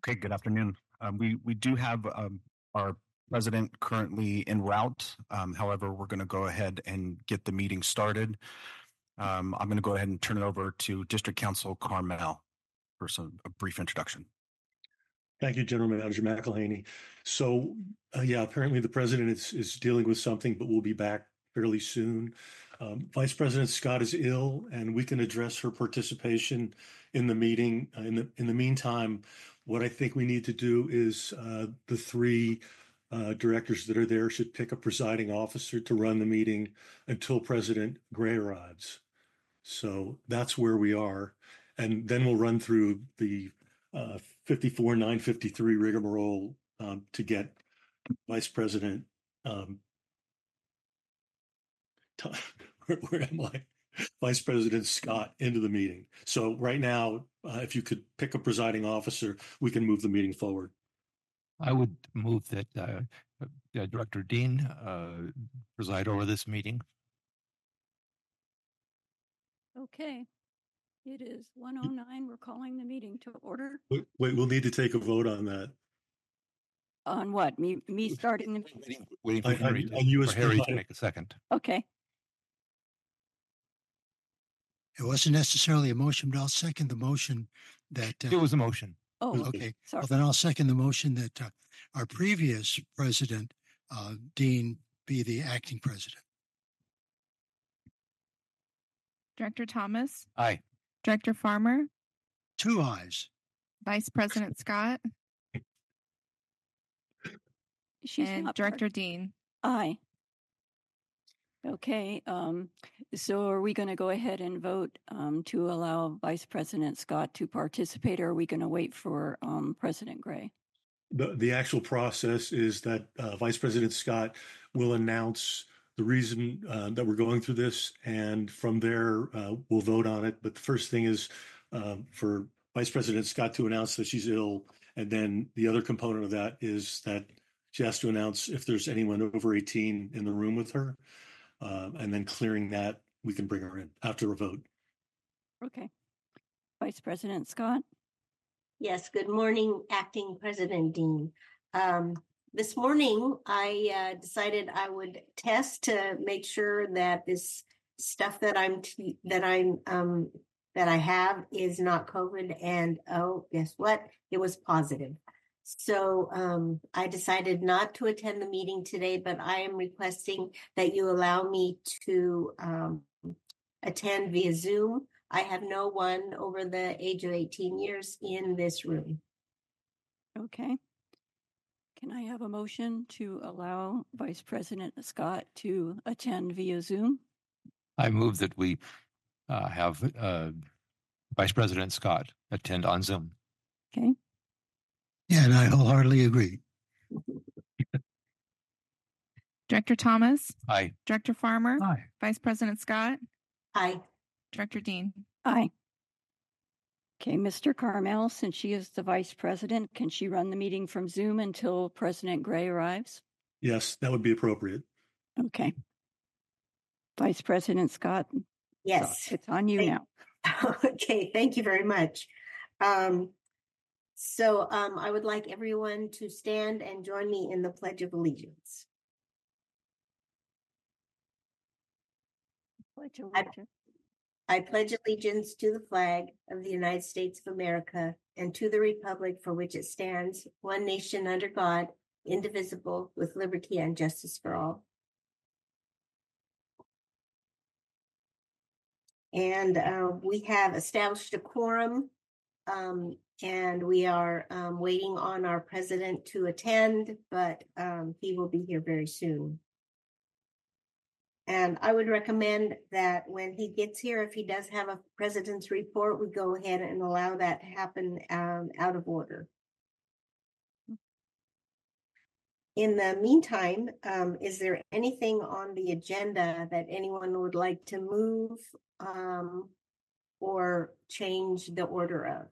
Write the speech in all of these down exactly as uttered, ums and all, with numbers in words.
Okay, good afternoon. Um, we, we do have um, our president currently en route. Um, however, we're going to go ahead and get the meeting started. Um, I'm going to go ahead and turn it over to District Council Carmel for some a brief introduction. Thank you, General Manager McElhaney. So, uh, yeah, apparently the president is, is dealing with something, but we'll be back fairly soon. Um, Vice President Scott is ill, and we can address her participation in the meeting. Uh, in the in the meantime, what I think we need to do is uh, the three uh, directors that are there should pick a presiding officer to run the meeting until President Gray arrives. So that's where we are, and then we'll run through the uh, fifty-four nine fifty-three rigmarole um, to get Vice President. Um, where, where am I? Vice President Scott into the meeting. So right now, uh, if you could pick a presiding officer, we can move the meeting forward. I would move that uh, uh, Director Dean uh, preside over this meeting. Okay. It is one oh nine. We're calling the meeting to order. Wait, wait, we'll need to take a vote on that. On what? Me me starting the meeting? Waiting, waiting for I- Harry, I- to, I knew it was for Harry to provided. make a second. Okay. It wasn't necessarily a motion, but I'll second the motion that. Uh, It was a motion. Oh, okay. sorry. Well, then I'll second the motion that uh, our previous president, uh, Dean, be the acting president. Director Thomas, Aye. Director Farmer, Two ayes. Vice President Scott, She's and not Director Dean. Aye. Okay. Um, so are we going to go ahead and vote um, to allow Vice President Scott to participate, or are we going to wait for um, President Gray? The, the actual process is that uh, Vice President Scott will announce the reason uh, that we're going through this, and from there uh, we'll vote on it. But the first thing is uh, for Vice President Scott to announce that she's ill, and then the other component of that is that she has to announce if there's anyone over eighteen in the room with her, uh, and then clearing that, we can bring her in after a vote. Okay. Vice President Scott? Yes, good morning, Acting President Dean. Um, this morning, I uh, decided I would test to make sure that this stuff that I'm t- that I'm um, that I have is not COVID. And oh, guess what? It was positive. So um, I decided not to attend the meeting today, but I am requesting that you allow me to um, attend via Zoom. I have no one over the age of eighteen years in this room. Okay. Can I have a motion to allow Vice President Scott to attend via Zoom? I move that we uh, have uh, Vice President Scott attend on Zoom. Okay. Yeah, and I wholeheartedly agree. Director Thomas, Aye. Director Farmer, Aye. Vice President Scott, Aye. Director Dean. Aye. Okay, Mister Carmel, since she is the Vice President, can she run the meeting from Zoom until President Gray arrives? Yes, that would be appropriate. Okay. Vice President Scott? Yes. It's on you Thank- now. Okay, thank you very much. Um, so um, I would like everyone to stand and join me in the Pledge of Allegiance. Pledge I- allegiance. I pledge allegiance to the flag of the United States of America and to the republic for which it stands, one nation under God, indivisible, with liberty and justice for all. And uh, we have established a quorum, um, and we are um, waiting on our president to attend, but um, he will be here very soon. And I would recommend that when he gets here, if he does have a president's report, we go ahead and allow that to happen um, out of order. In the meantime, um, is there anything on the agenda that anyone would like to move um, or change the order of?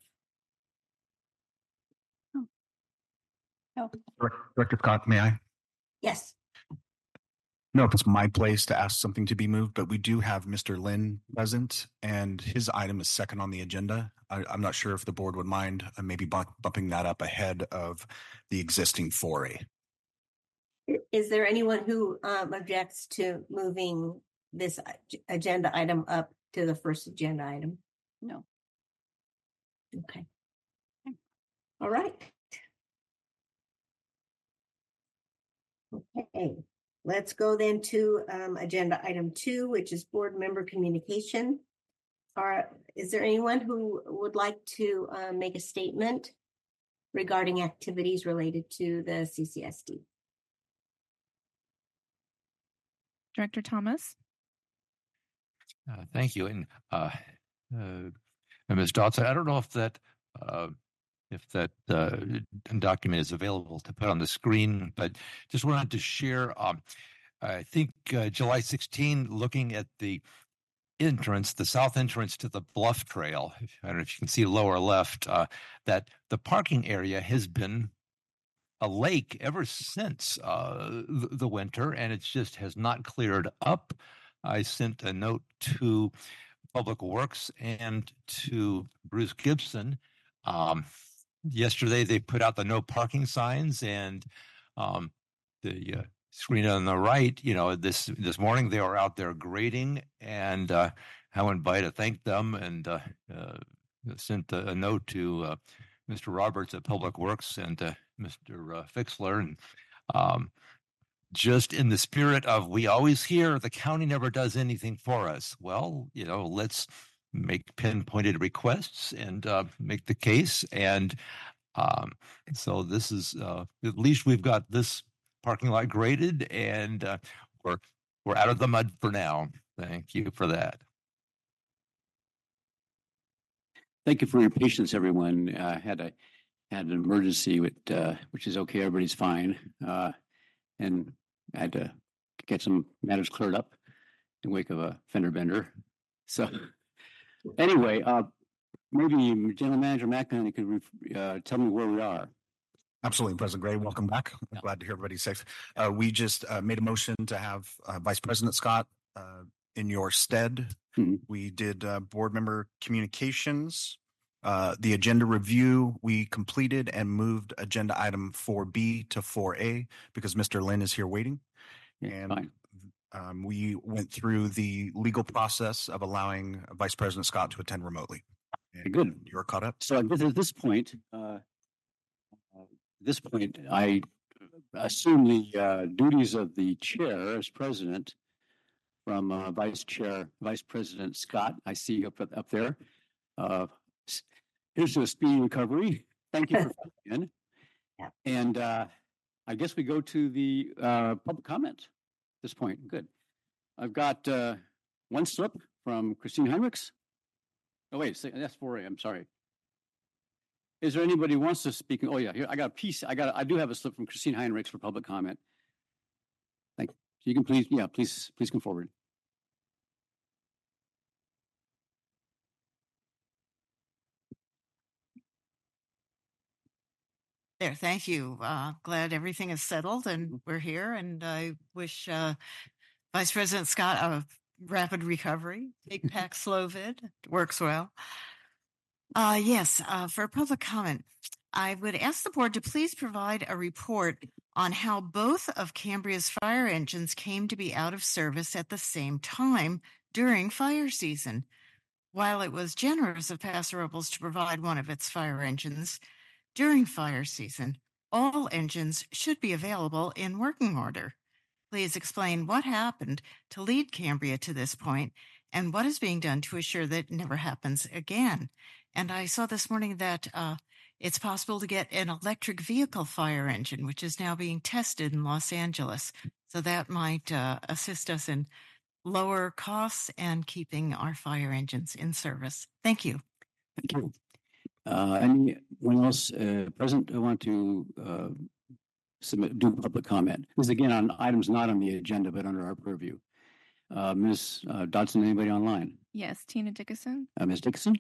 Oh, Director Scott, may I? Yes. know if it's my place to ask something to be moved, but we do have Mister Lynn present, and his item is second on the agenda. I, I'm not sure if the board would mind uh, maybe bump, bumping that up ahead of the existing four A. Is there anyone who um, objects to moving this ag- agenda item up to the first agenda item? No. Okay. All right. Okay, let's go then to um, agenda item two, which is board member communication. Are, is there anyone who would like to uh, make a statement regarding activities related to the C C S D? Director Thomas. Uh, thank you. And uh, uh, and Miz Dodson, I don't know if that uh, if that uh, document is available to put on the screen, but just wanted to share. Um, I think uh, July sixteenth, looking at the entrance, the south entrance to the Bluff Trail. I don't know if you can see lower left, uh, that the parking area has been a lake ever since uh, the, the winter, and it just has not cleared up. I sent a note to Public Works and to Bruce Gibson. Um, yesterday, they put out the no parking signs, and um, the uh, screen on the right, you know, this this morning they were out there grading, and uh, I went by to thank them and uh, uh, sent a, a note to uh, Mister Roberts at Public Works and uh, Mister Uh, Fixler, and um, just in the spirit of we always hear the county never does anything for us. Well, you know, let's make pinpointed requests and uh, make the case. And um, so this is uh, at least we've got this parking lot graded, and uh, we're we're out of the mud for now. Thank you for that. Thank you for your patience, everyone. I uh, had a had an emergency, with, uh, which is okay. Everybody's fine, uh, and I had to get some matters cleared up in wake of a fender bender. So, anyway, uh, maybe General Manager McElhaney could uh, tell me where we are. Absolutely, President Gray. Welcome back. I'm Yeah. glad to hear everybody's safe. Uh, we just uh, made a motion to have uh, Vice President Scott uh, in your stead. Mhm. We did uh, board member communications. Uh, the agenda review, we completed and moved agenda item four B to four A because Mister Lynn is here waiting. Yeah, And fine. um, we went through the legal process of allowing Vice President Scott to attend remotely. And Good. You're caught up. So at this, at this point, uh, at this point, I assume the uh, duties of the chair as president from uh, Vice Chair, Vice President Scott. I see up up there. Uh, here's to a speedy recovery. Thank you for coming in. Yeah. And uh, I guess we go to the uh, public comment at this point. Good. I've got uh, one slip from Christine Heinrichs. Oh, wait, that's four A. I'm sorry. Is there anybody who wants to speak? Oh, yeah, here I got a piece. I got. I do have a slip from Christine Heinrichs for public comment. Thank you. So you can please, yeah, please, please come forward. There, thank you. Uh, glad everything is settled and we're here. And I wish uh, Vice President Scott a rapid recovery. Take Paxlovid, it works well. Uh, yes, uh, for public comment, I would ask the board to please provide a report on how both of Cambria's fire engines came to be out of service at the same time during fire season. While it was generous of Paso Robles to provide one of its fire engines during fire season, all engines should be available in working order. Please explain what happened to lead Cambria to this point and what is being done to assure that it never happens again. And I saw this morning that uh, it's possible to get an electric vehicle fire engine, which is now being tested in Los Angeles. So that might uh, assist us in lower costs and keeping our fire engines in service. Thank you. Thank you. Uh, anyone else uh, present who want to uh, submit, do public comment? This is again on items not on the agenda, but under our purview. Uh, Miz Uh, Dodson, anybody online? Yes, Tina Dickinson. Uh, Miz Dickinson?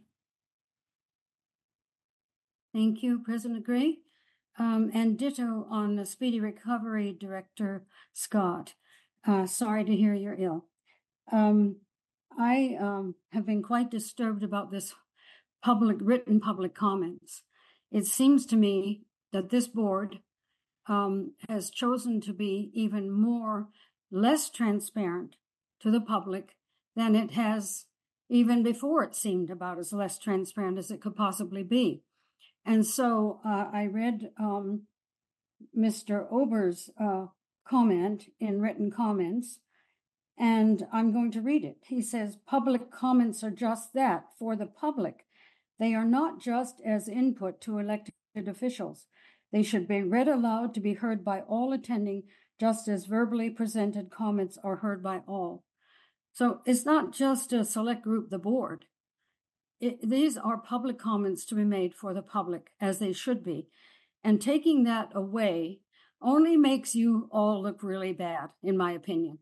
Thank you, President Gray. Um, and ditto on the Speedy Recovery Director Scott. Uh, sorry to hear you're ill. Um, I um, have been quite disturbed about this public, written public comments. It seems to me that this board um, has chosen to be even more, less transparent to the public than it has even before. It seemed about as less transparent as it could possibly be. And so uh, I read um, Mister Ober's uh, comment in written comments, and I'm going to read it. He says, public comments are just that, for the public. They are not just as input to elected officials. They should be read aloud to be heard by all attending, just as verbally presented comments are heard by all. So it's not just a select group, the board. It, these are public comments to be made for the public, as they should be. And taking that away only makes you all look really bad, in my opinion.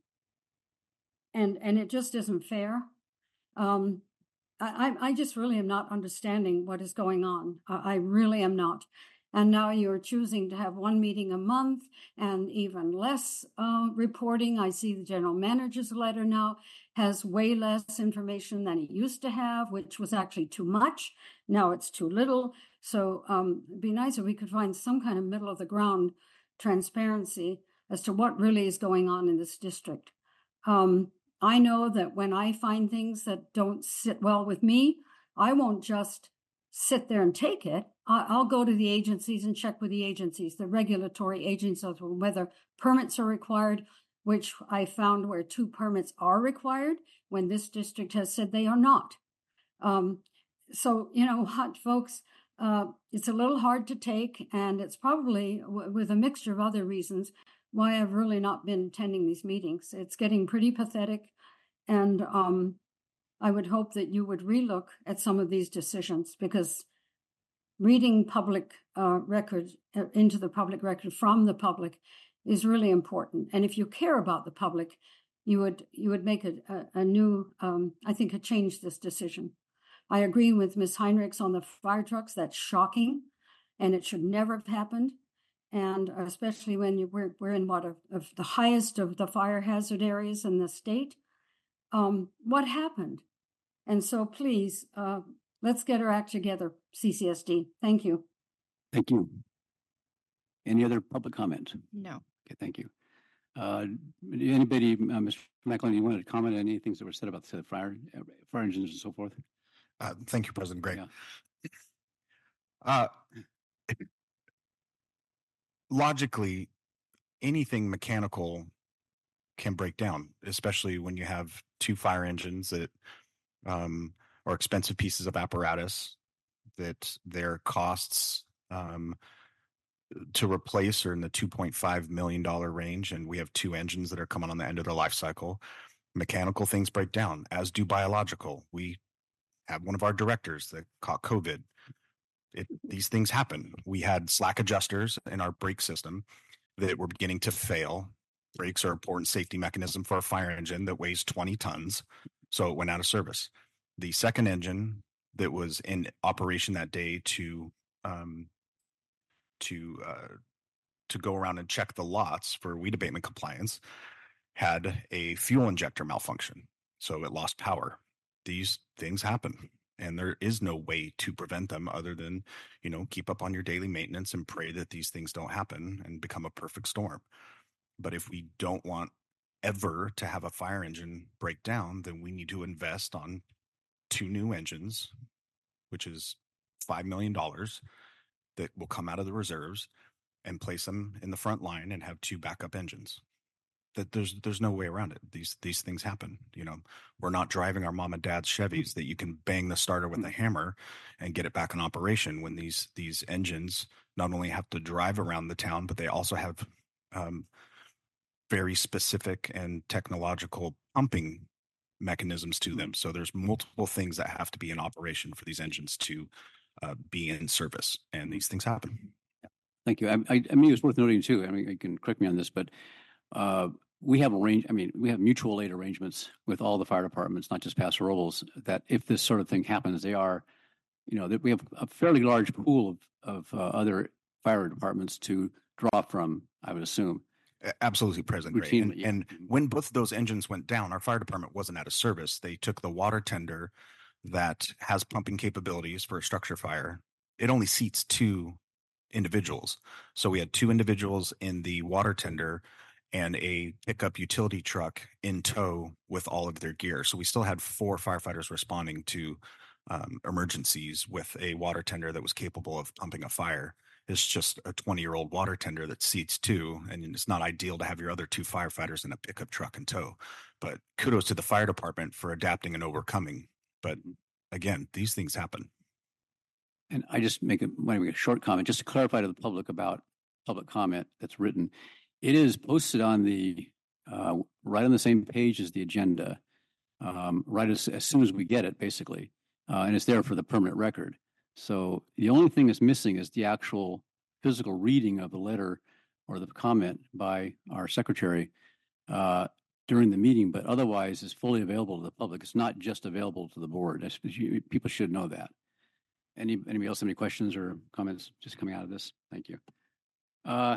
And and it just isn't fair. Um, I, I just really am not understanding what is going on. I, I really am not. And now you're choosing to have one meeting a month and even less uh, reporting. I see the general manager's letter now has way less information than it used to have, which was actually too much. Now it's too little. So um, it'd be nice if we could find some kind of middle of the ground transparency as to what really is going on in this district. Um, I know that when I find things that don't sit well with me, I won't just sit there and take it. I'll go to the agencies and check with the agencies, the regulatory agencies, whether permits are required, which I found where two permits are required when this district has said they are not. Um, so, you know what, folks, uh, it's a little hard to take, and it's probably w- with a mixture of other reasons why I've really not been attending these meetings. It's getting pretty pathetic, and um, I would hope that you would relook at some of these decisions, because reading public uh, records uh, into the public record from the public is really important. And if you care about the public, you would you would make a, a, a new, um, I think, a change this decision. I agree with Miz Heinrichs on the fire trucks. That's shocking, and it should never have happened. And especially when you, we're, we're in what, of, of the highest of the fire hazard areas in the state. Um, what happened? And so please, uh, let's get our act together, C C S D. Thank you. Thank you. Any other public comment? No. Okay, thank you. Uh, anybody, uh, Mister McElhaney, you wanted to comment on any things that were said about the fire, uh, fire engines and so forth? Uh, thank you, President Gray. Yeah. Uh, logically, anything mechanical can break down, especially when you have two fire engines that um, are expensive pieces of apparatus, that their costs um, to replace are in the two point five million dollars range, and we have two engines that are coming on the end of their life cycle. Mechanical things break down, as do biological. We have one of our directors that caught COVID. It, these things happen. We had slack adjusters in our brake system that were beginning to fail. Brakes are an important safety mechanism for a fire engine that weighs twenty tons, so it went out of service. The second engine that was in operation that day to um, to uh, to go around and check the lots for weed abatement compliance had a fuel injector malfunction, so it lost power. These things happen, and there is no way to prevent them other than, you know, keep up on your daily maintenance and pray that these things don't happen and become a perfect storm. But if we don't want ever to have a fire engine break down, then we need to invest on two new engines, which is five million dollars that will come out of the reserves, and place them in the front line and have two backup engines. That there's there's no way around it. These these things happen. You know, we're not driving our mom and dad's Chevys that you can bang the starter with a hammer and get it back in operation. When these these engines not only have to drive around the town, but they also have um, very specific and technological pumping mechanisms to them. So there's multiple things that have to be in operation for these engines to uh, be in service, and these things happen. Thank you. I, I, I mean, it's worth noting too. I mean, you can correct me on this, but uh, we have arrange. I mean, we have mutual aid arrangements with all the fire departments, not just Paso Robles. That if this sort of thing happens, they are, you know, that we have a fairly large pool of of uh, other fire departments to draw from, I would assume. A- Absolutely, President Gray. And, Routinely, yeah. and when both of those engines went down, our fire department wasn't out of service. They took the water tender that has pumping capabilities for a structure fire. It only seats two individuals. So we had two individuals in the water tender and a pickup utility truck in tow with all of their gear. So we still had four firefighters responding to um, emergencies with a water tender that was capable of pumping a fire. It's just a twenty year old water tender that seats two, and it's not ideal to have your other two firefighters in a pickup truck in tow. But kudos to the fire department for adapting and overcoming. But again, these things happen. And I just make a, want to make a short comment, just to clarify to the public about public comment that's written. It is posted on the, uh, right on the same page as the agenda, um, right as, as soon as we get it, basically. Uh, and it's there for the permanent record. So the only thing that's missing is the actual physical reading of the letter or the comment by our secretary uh, during the meeting, but otherwise is fully available to the public. It's not just available to the board. That's, you, people should know that. Any, anybody else have any questions or comments just coming out of this? Thank you. Uh,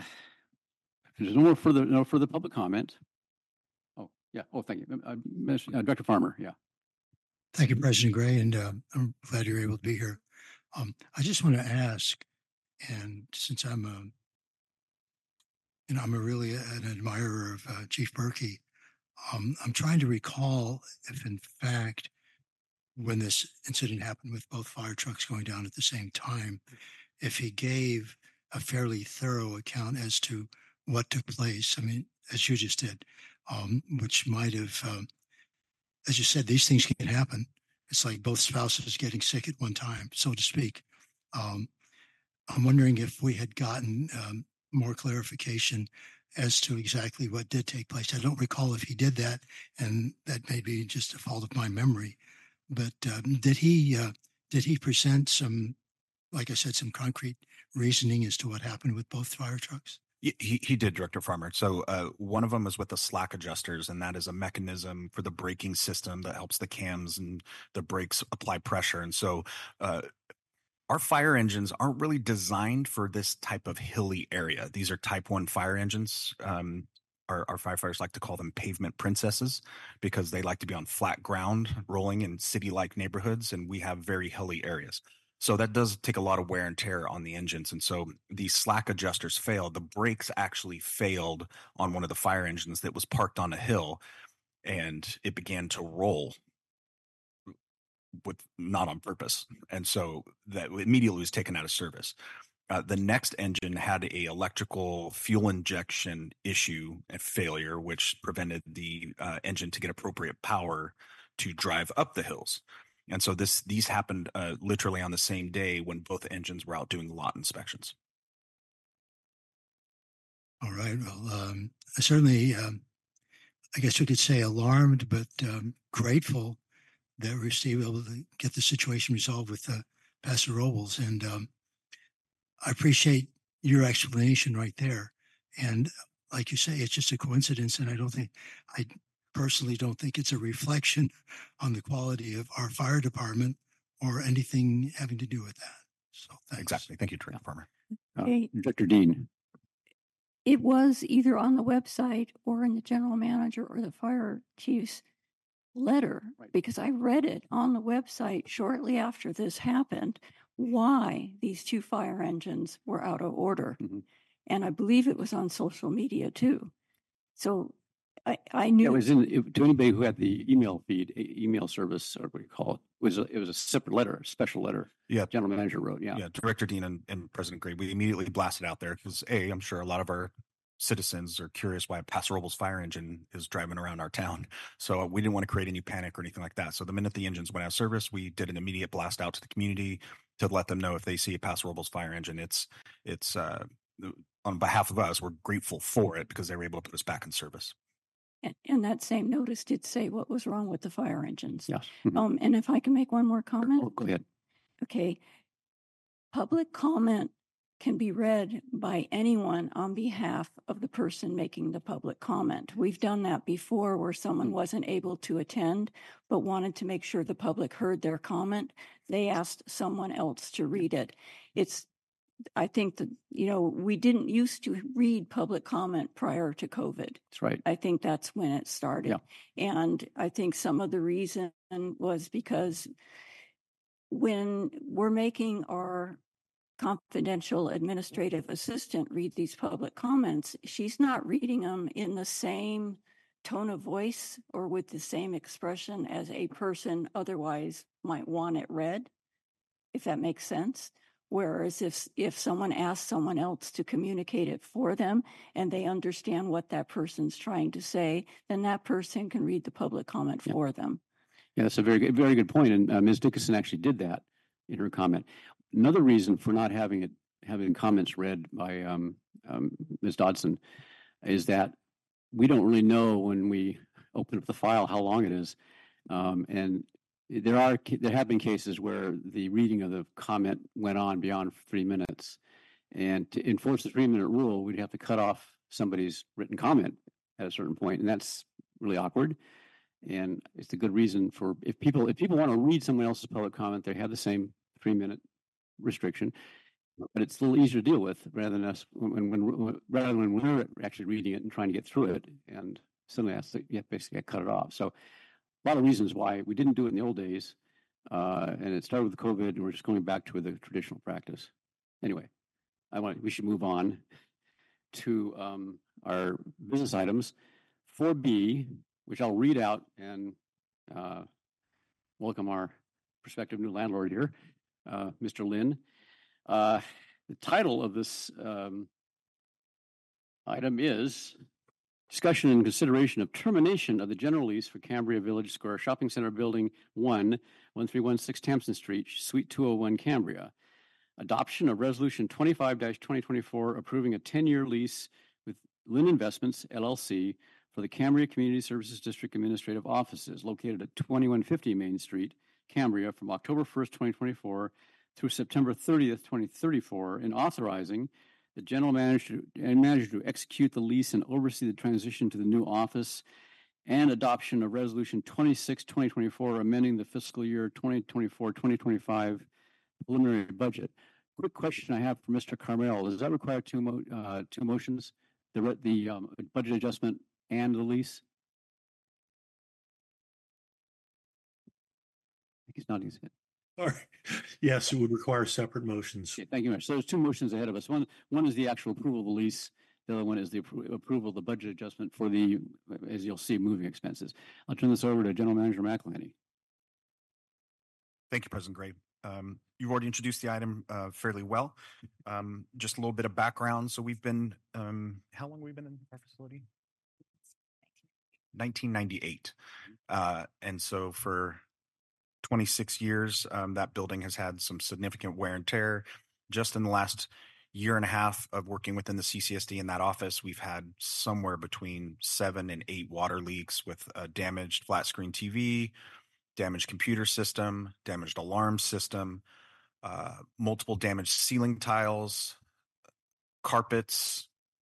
if there's no more further, no further public comment. Oh, yeah. Oh, thank you. Uh, uh, Director Farmer, yeah. Thank you, President Gray, and uh, I'm glad you're able to be here. Um, I just want to ask, and since I'm a, you know, I'm a really an admirer of uh, Chief Berkey, um, I'm trying to recall if, in fact, when this incident happened with both fire trucks going down at the same time, if he gave a fairly thorough account as to what took place. I mean, as you just did, um, which might have, um, as you said, these things can happen. It's like both spouses getting sick at one time, so to speak. Um, I'm wondering if we had gotten um, more clarification as to exactly what did take place. I don't recall if he did that, and that may be just a fault of my memory. But um, did he uh, did he present some, like I said, some concrete reasoning as to what happened with both fire trucks? He, he did, Director Farmer. So uh, one of them is with the slack adjusters, and that is a mechanism for the braking system that helps the cams and the brakes apply pressure. And so uh, our fire engines aren't really designed for this type of hilly area. These are type one fire engines. Um, our, our firefighters like to call them pavement princesses because they like to be on flat ground, rolling in city-like neighborhoods, and we have very hilly areas. So that does take a lot of wear and tear on the engines. And so the slack adjusters failed. The brakes actually failed on one of the fire engines that was parked on a hill, and it began to roll with not on purpose. And so that immediately was taken out of service. Uh, the next engine had a electrical fuel injection issue and failure, which prevented the uh, engine to get appropriate power to drive up the hills. And so this these happened uh, literally on the same day when both engines were out doing lot inspections. All right. Well, um, I certainly, um, I guess we could say alarmed, but um, grateful that we're still able to get the situation resolved with uh, Paso Robles. And um, I appreciate your explanation right there. And like you say, it's just a coincidence. And I don't think, I personally don't think it's a reflection on the quality of our fire department or anything having to do with that. So thanks. Exactly. Thank you, Director Farmer. Uh, Okay. Director Dean. It was either on the website or in the general manager or the fire chief's letter, Right. because I read it on the website shortly after this happened, why these two fire engines were out of order. Mhm. And I believe it was on social media too. So I, I knew Yeah, it was in, it, to anybody who had the email feed, e- email service, or what you call it, was a, it was a separate letter, a special letter. Yeah. General manager wrote, yeah. Yeah, Director Dean and, and President Gray, we immediately blasted out there because A, I'm sure a lot of our citizens are curious why a Paso Robles fire engine is driving around our town. So we didn't want to create any panic or anything like that. So the minute the engines went out of service, we did an immediate blast out to the community to let them know if they see a Paso Robles fire engine, it's, it's uh, on behalf of us, we're grateful for it because they were able to put us back in service. And, and that same notice did say what was wrong with the fire engines. Yes. Mhm. Um, and if I can make one more comment. Oh, go ahead. Okay. Public comment can be read by anyone on behalf of the person making the public comment. We've done that before where someone wasn't able to attend but wanted to make sure the public heard their comment. They asked someone else to read it. It's I think that, you know, we didn't used to read public comment prior to COVID. That's right. I think that's when it started. Yeah. And I think some of the reason was because when we're making our confidential administrative assistant read these public comments, she's not reading them in the same tone of voice or with the same expression as a person otherwise might want it read, if that makes sense. Whereas if if someone asks someone else to communicate it for them and they understand what that person's trying to say, then that person can read the public comment Yeah. for them. Yeah, that's a very good, very good point. And uh, Miz Dickinson actually did that in her comment. Another reason for not having it having comments read by um, um, Miz Dodson is that we don't really know when we open up the file how long it is, um, and there are there have been cases where the reading of the comment went on beyond three minutes, and to enforce the three-minute rule, we'd have to cut off somebody's written comment at a certain point, and that's really awkward. And it's a good reason for if people if people want to read someone else's public comment, they have the same three-minute restriction, but it's a little easier to deal with rather than us when, when rather than when we're actually reading it and trying to get through it, and suddenly has to yeah, basically cut it off. So a lot of reasons why we didn't do it in the old days, uh, and it started with COVID, and we're just going back to the traditional practice. Anyway, I want we should move on to um, our business items. four B, which I'll read out and uh, welcome our prospective new landlord here, uh, Mister Lin. Uh, the title of this um, item is Discussion and Consideration of Termination of the General Lease for Cambria Village Square Shopping Center Building one, one three one six Tampson Street, Suite two oh one, Cambria. Adoption of Resolution twenty-five dash twenty twenty-four approving a ten-year lease with Lin Investments, L L C, for the Cambria Community Services District Administrative Offices located at twenty-one fifty Main Street, Cambria, from October first, twenty twenty-four through September thirtieth, twenty thirty-four, and authorizing the general manager and manager to execute the lease and oversee the transition to the new office, and adoption of Resolution twenty-six, twenty twenty-four, amending the fiscal year twenty twenty-four, twenty twenty-five preliminary budget. Quick question I have for Mister Carmel: does that require two mo uh, two motions, the the um, budget adjustment and the lease? I think he's nodding his head. All right. Yes, it would require separate motions. Okay, thank you very much. So there's two motions ahead of us. One, one is the actual approval of the lease. The other one is the appro approval of the budget adjustment for the, as you'll see, moving expenses. I'll turn this over to General Manager McElhenney. Thank you, President Gray. Um, you've already introduced the item uh, fairly well. Um, just a little bit of background. So we've been, um, how long have we been in our facility? nineteen ninety-eight. Uh, and so for twenty-six years, um, that building has had some significant wear and tear. Just in the last year and a half of working within the C C S D in that office, we've had somewhere between seven and eight water leaks with a damaged flat screen T V, damaged computer system, damaged alarm system, uh, multiple damaged ceiling tiles, carpets,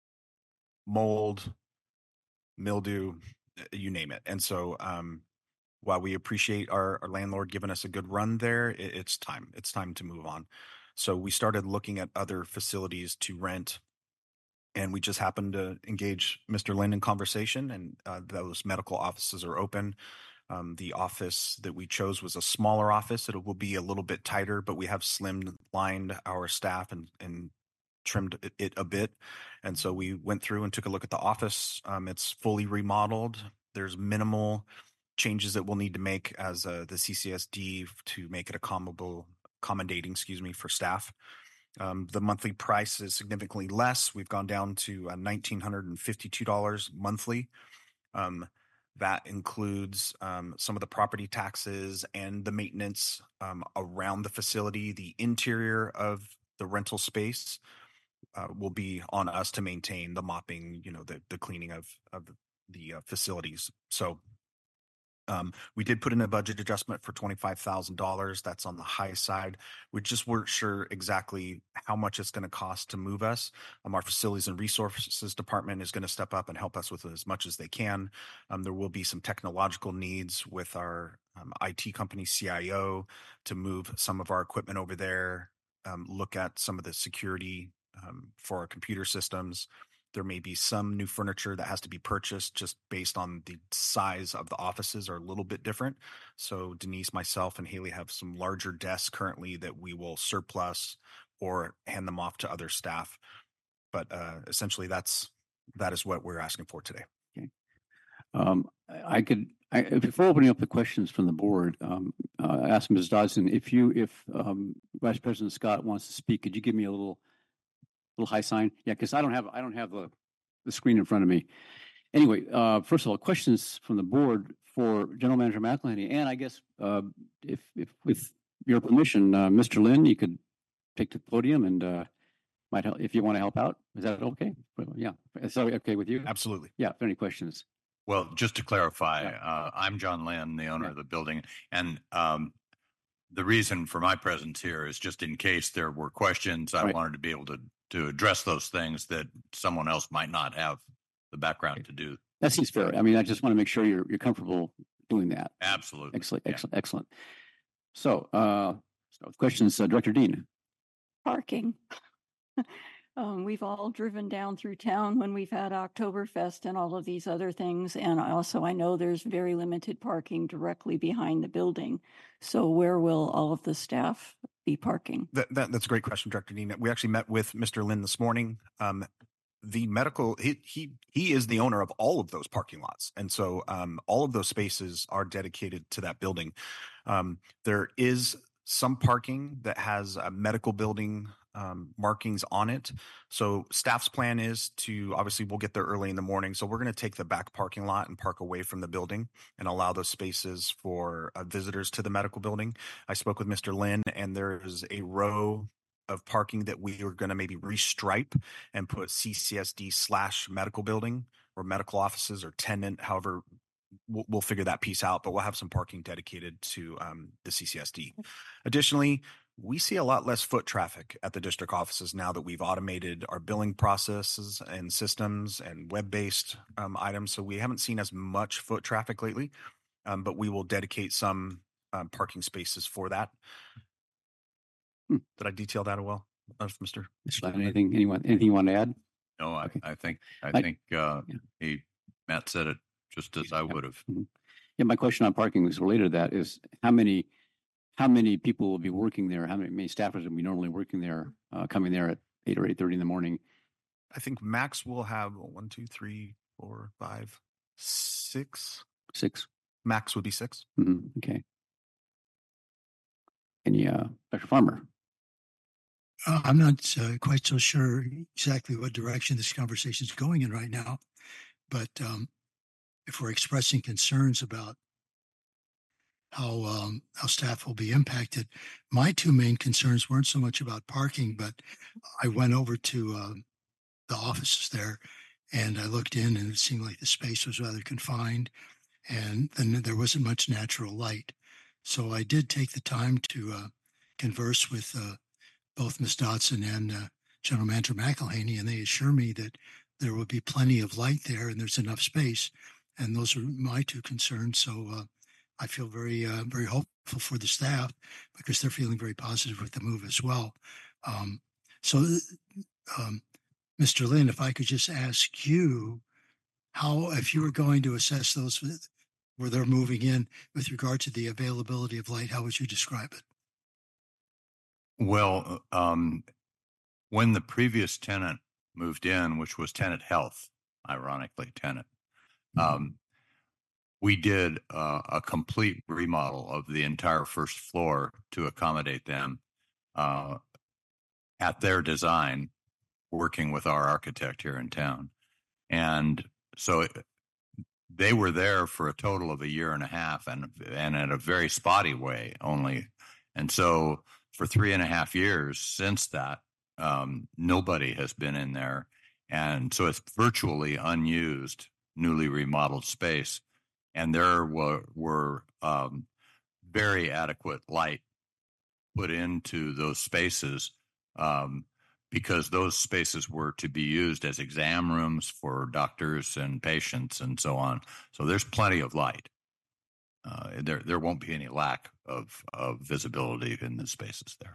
mold, mildew, you name it. And so um, while we appreciate our, our landlord giving us a good run there, it, it's time. It's time to move on. So we started looking at other facilities to rent, and we just happened to engage Mister Lin in conversation, and uh, those medical offices are open. Um, the office that we chose was a smaller office. It will be a little bit tighter, but we have slimlined our staff and, and trimmed it, it a bit. And so we went through and took a look at the office. Um, it's fully remodeled. There's minimal changes that we'll need to make as uh, the C C S D to make it accommodable, accommodating, excuse me, for staff. Um, the monthly price is significantly less. We've gone down to uh, one thousand nine hundred fifty-two dollars monthly. Um, that includes um, some of the property taxes and the maintenance um, around the facility. The interior of the rental space uh, will be on us to maintain the mopping, you know, the, the cleaning of, of the uh, facilities. So Um, we did put in a budget adjustment for twenty-five thousand dollars. That's on the high side. We just weren't sure exactly how much it's going to cost to move us. Um, our Facilities and Resources Department is going to step up and help us with as much as they can. Um, there will be some technological needs with our um, I T company, C I O, to move some of our equipment over there. um, look at some of the security um, for our computer systems. There may be some new furniture that has to be purchased just based on the size of the offices are a little bit different. So Denise, myself, and Haley have some larger desks currently that we will surplus or hand them off to other staff. But uh, essentially, that's that is what we're asking for today. Okay. Um, I I could, I, before opening up the questions from the board, um, uh, ask Miz Dodson, if you, if um, Vice President Scott wants to speak, could you give me a little, little high sign? Yeah, because I don't have, I don't have the, the screen in front of me. Anyway, uh, first of all, questions from the board for General Manager McElhaney, and I guess uh, if, if with your permission, uh, Mister Lynn, you could take the podium and uh, might help if you want to help out. Is that okay? Yeah, is that okay with you? Absolutely. Yeah. If there are any questions. Well, just to clarify, Yeah. uh, I'm John Lynn, the owner Yeah. of the building, and um, the reason for my presence here is just in case there were questions. I Right. wanted to be able to to address those things that someone else might not have the background to do. That seems fair. I mean, I just want to make sure you're you're comfortable doing that. Absolutely. Excellent, Yeah. excellent, excellent. So, uh, so questions, uh, Director Dean. Parking. Um, we've all driven down through town when we've had Oktoberfest and all of these other things. And also, I know there's very limited parking directly behind the building. So where will all of the staff be parking? That, that that's a great question, Director Dean. We actually met with Mister Lynn this morning. Um, the medical he he he is the owner of all of those parking lots, and so um, all of those spaces are dedicated to that building. Um, there is some parking that has a medical building um, markings on it. So staff's plan is to, obviously we'll get there early in the morning. So we're going to take the back parking lot and park away from the building and allow those spaces for uh, visitors to the medical building. I spoke with Mister Lynn, and there's a row of parking that we are going to maybe restripe and put C C S D slash medical building or medical offices or tenant, however, we'll, we'll figure that piece out, but we'll have some parking dedicated to um, the C C S D. Additionally, we see a lot less foot traffic at the district offices now that we've automated our billing processes and systems and web-based um, items. So we haven't seen as much foot traffic lately, um, but we will dedicate some um, parking spaces for that. Hmm. Did I detail that well, uh, Mister Mister Lynn, anything, anyone, anything you want to add? No, I, Okay. I think, I, I- think uh, yeah. he, Matt said it just as I would have. Mhm. Yeah, my question on parking was related to that is how many, how many people will be working there? How many, many staffers will be normally working there, uh, coming there at eight or eight thirty in the morning? I think max will have one, two, three, four, five, six. Six. Max would be six. Mhm. Okay. Any, uh, Doctor Farmer? Uh, I'm not uh, quite so sure exactly what direction this conversation is going in right now, but um, if we're expressing concerns about how um, how staff will be impacted, my two main concerns weren't so much about parking, but I went over to uh, the offices there and I looked in, and it seemed like the space was rather confined, and then there wasn't much natural light. So I did take the time to uh, converse with uh, both Miz Dodson and uh, General Manager McElhaney, and they assure me that there will be plenty of light there and there's enough space. And those are my two concerns. So uh, I feel very, uh, very hopeful for the staff because they're feeling very positive with the move as well. Um, so, um, Mister Lynn, if I could just ask you how, if you were going to assess those where they're moving in with regard to the availability of light, how would you describe it? Well, um, when the previous tenant moved in, which was Tenant Health, ironically, Tenant, um, we did uh, a complete remodel of the entire first floor to accommodate them uh, at their design, working with our architect here in town. And so it, they were there for a total of a year and a half, and and in a very spotty way only. And so for three and a half years since that, um, nobody has been in there. And so it's virtually unused, newly remodeled space. And there were, were um, very adequate light put into those spaces um, because those spaces were to be used as exam rooms for doctors and patients and so on. So there's plenty of light. Uh, there, there won't be any lack of, of visibility in the spaces there. Yeah.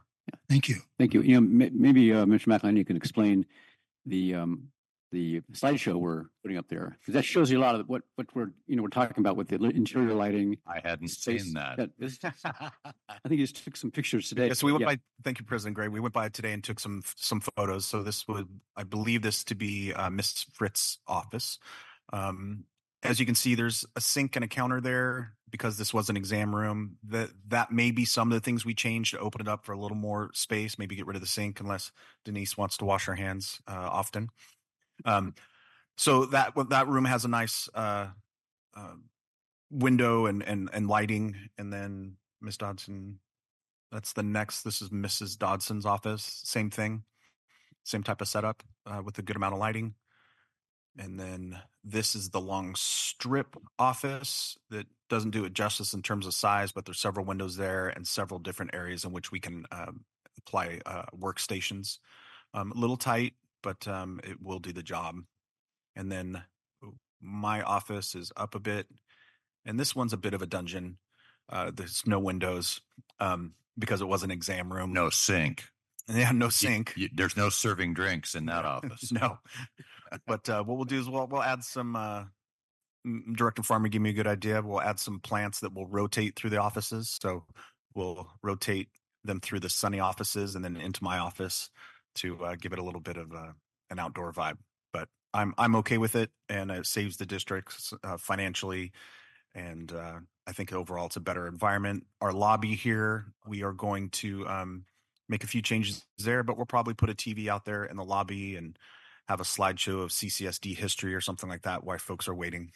Thank you. Thank you. You know, may- maybe uh, Mister McElhaney, you can explain the um, the slideshow we're putting up there, because that shows you a lot of what what we're you know we're talking about with the li- interior lighting. I hadn't space. seen that. That is- I think you just took some pictures today. Yeah, so we went Yeah. by. Thank you, President Gray. We went by today and took some some photos. So this would, I believe, this to be uh, Miss Fritz's office. Um, as you can see, there's a sink and a counter there because this was an exam room. That that may be some of the things we changed to open it up for a little more space. Maybe get rid of the sink unless Denise wants to wash her hands uh, often. Um, so that that room has a nice uh, uh, window and and and lighting, and then Miss Dodson. That's the next. This is Missus Dodson's office. Same thing, same type of setup uh, with a good amount of lighting. And then this is the long strip office that doesn't do it justice in terms of size, but there's several windows there and several different areas in which we can um, apply uh, workstations. Um, a little tight, but um, it will do the job. And then my office is up a bit, and this one's a bit of a dungeon. Uh, there's no windows um, because it was an exam room. No sink. Yeah, no You- sink. you- there's no serving drinks in that office. No. But uh, what we'll do is we'll we'll add some. Uh, m- Director Farmer gave me a good idea. We'll add some plants that will rotate through the offices. So we'll rotate them through the sunny offices and then into my office to uh, give it a little bit of uh, an outdoor vibe. But I'm I'm okay with it, and it saves the district uh, financially, and uh, I think overall it's a better environment. Our lobby here, we are going to um, make a few changes there, but we'll probably put a T V out there in the lobby and have a slideshow of C C S D history or something like that while folks are waiting.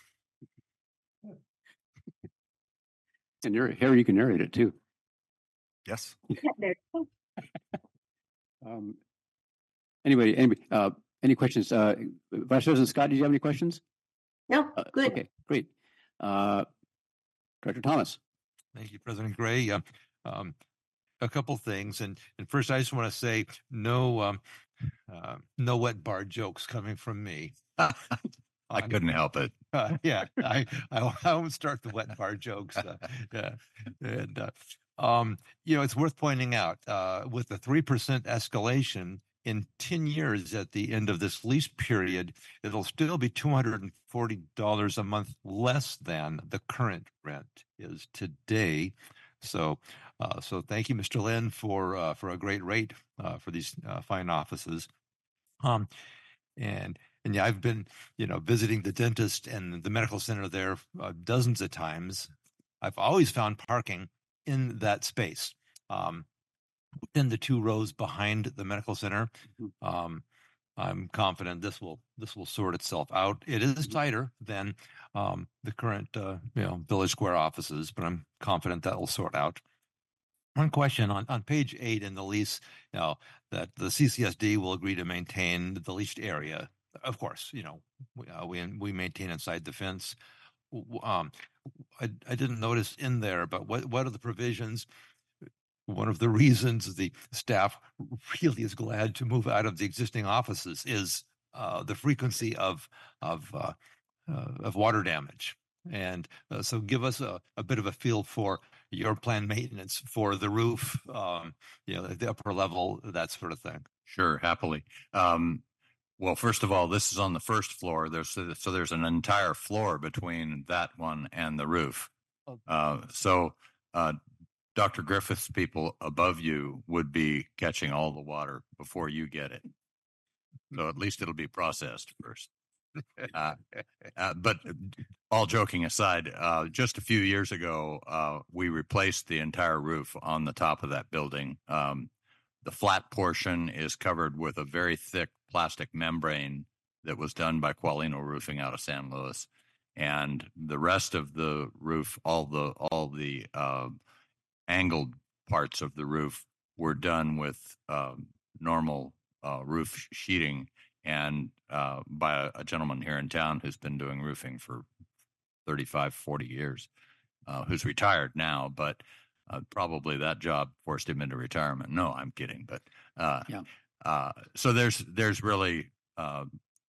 And you're here, you can narrate it too. Yes. Um, anyway, anyway, uh, any questions? Uh, Vice President Scott, did you have any questions? No, Uh, good. Okay, great. Uh, Director Thomas. Thank you, President Gray. Um, um, a couple things, and and first, I just want to say no, um, uh, no wet bar jokes coming from me. I I'm- couldn't help it. Uh, yeah, I, I I won't start the wet bar jokes. Uh, yeah, and uh, um, you know, it's worth pointing out uh, with the three percent escalation in ten years at the end of this lease period, it'll still be two hundred and forty dollars a month less than the current rent is today. So, uh, so thank you, Mister Lynn, for uh, for a great rate uh, for these uh, fine offices. Um, and and yeah, I've been, you know, visiting the dentist and the medical center there uh, dozens of times. I've always found parking in that space, um, within the two rows behind the medical center. Um, I'm confident this will this will sort itself out. It is tighter than um, the current, uh, you know, Village Square offices, but I'm confident that will sort out. One question on, on page eight in the lease, you know, that the C C S D will agree to maintain the leased area. Of course, you know, we uh, we, we maintain inside the fence. W- Um, I, I didn't notice in there, but what what are the provisions? One of the reasons the staff really is glad to move out of the existing offices is uh, the frequency of of uh, uh, of water damage. And uh, so give us a, a bit of a feel for your planned maintenance for the roof, um, you know, the upper level, that sort of thing. Sure, happily. Um, well, first of all, this is on the first floor. There's so there's an entire floor between that one and the roof. Uh, so uh, Doctor Griffith's people above you would be catching all the water before you get it. So at least it'll be processed first. Uh, uh, but all joking aside, uh, just a few years ago, uh, we replaced the entire roof on the top of that building. Um, the flat portion is covered with a very thick plastic membrane that was done by Qualino Roofing out of San Luis, and the rest of the roof, all the all the uh, angled parts of the roof, were done with um, normal uh, roof sheeting. And uh, by a, a gentleman here in town who's been doing roofing for thirty-five, forty years, uh, who's retired now, but uh, probably that job forced him into retirement. No, I'm kidding. But uh, Yeah. uh, so there's there's really, uh,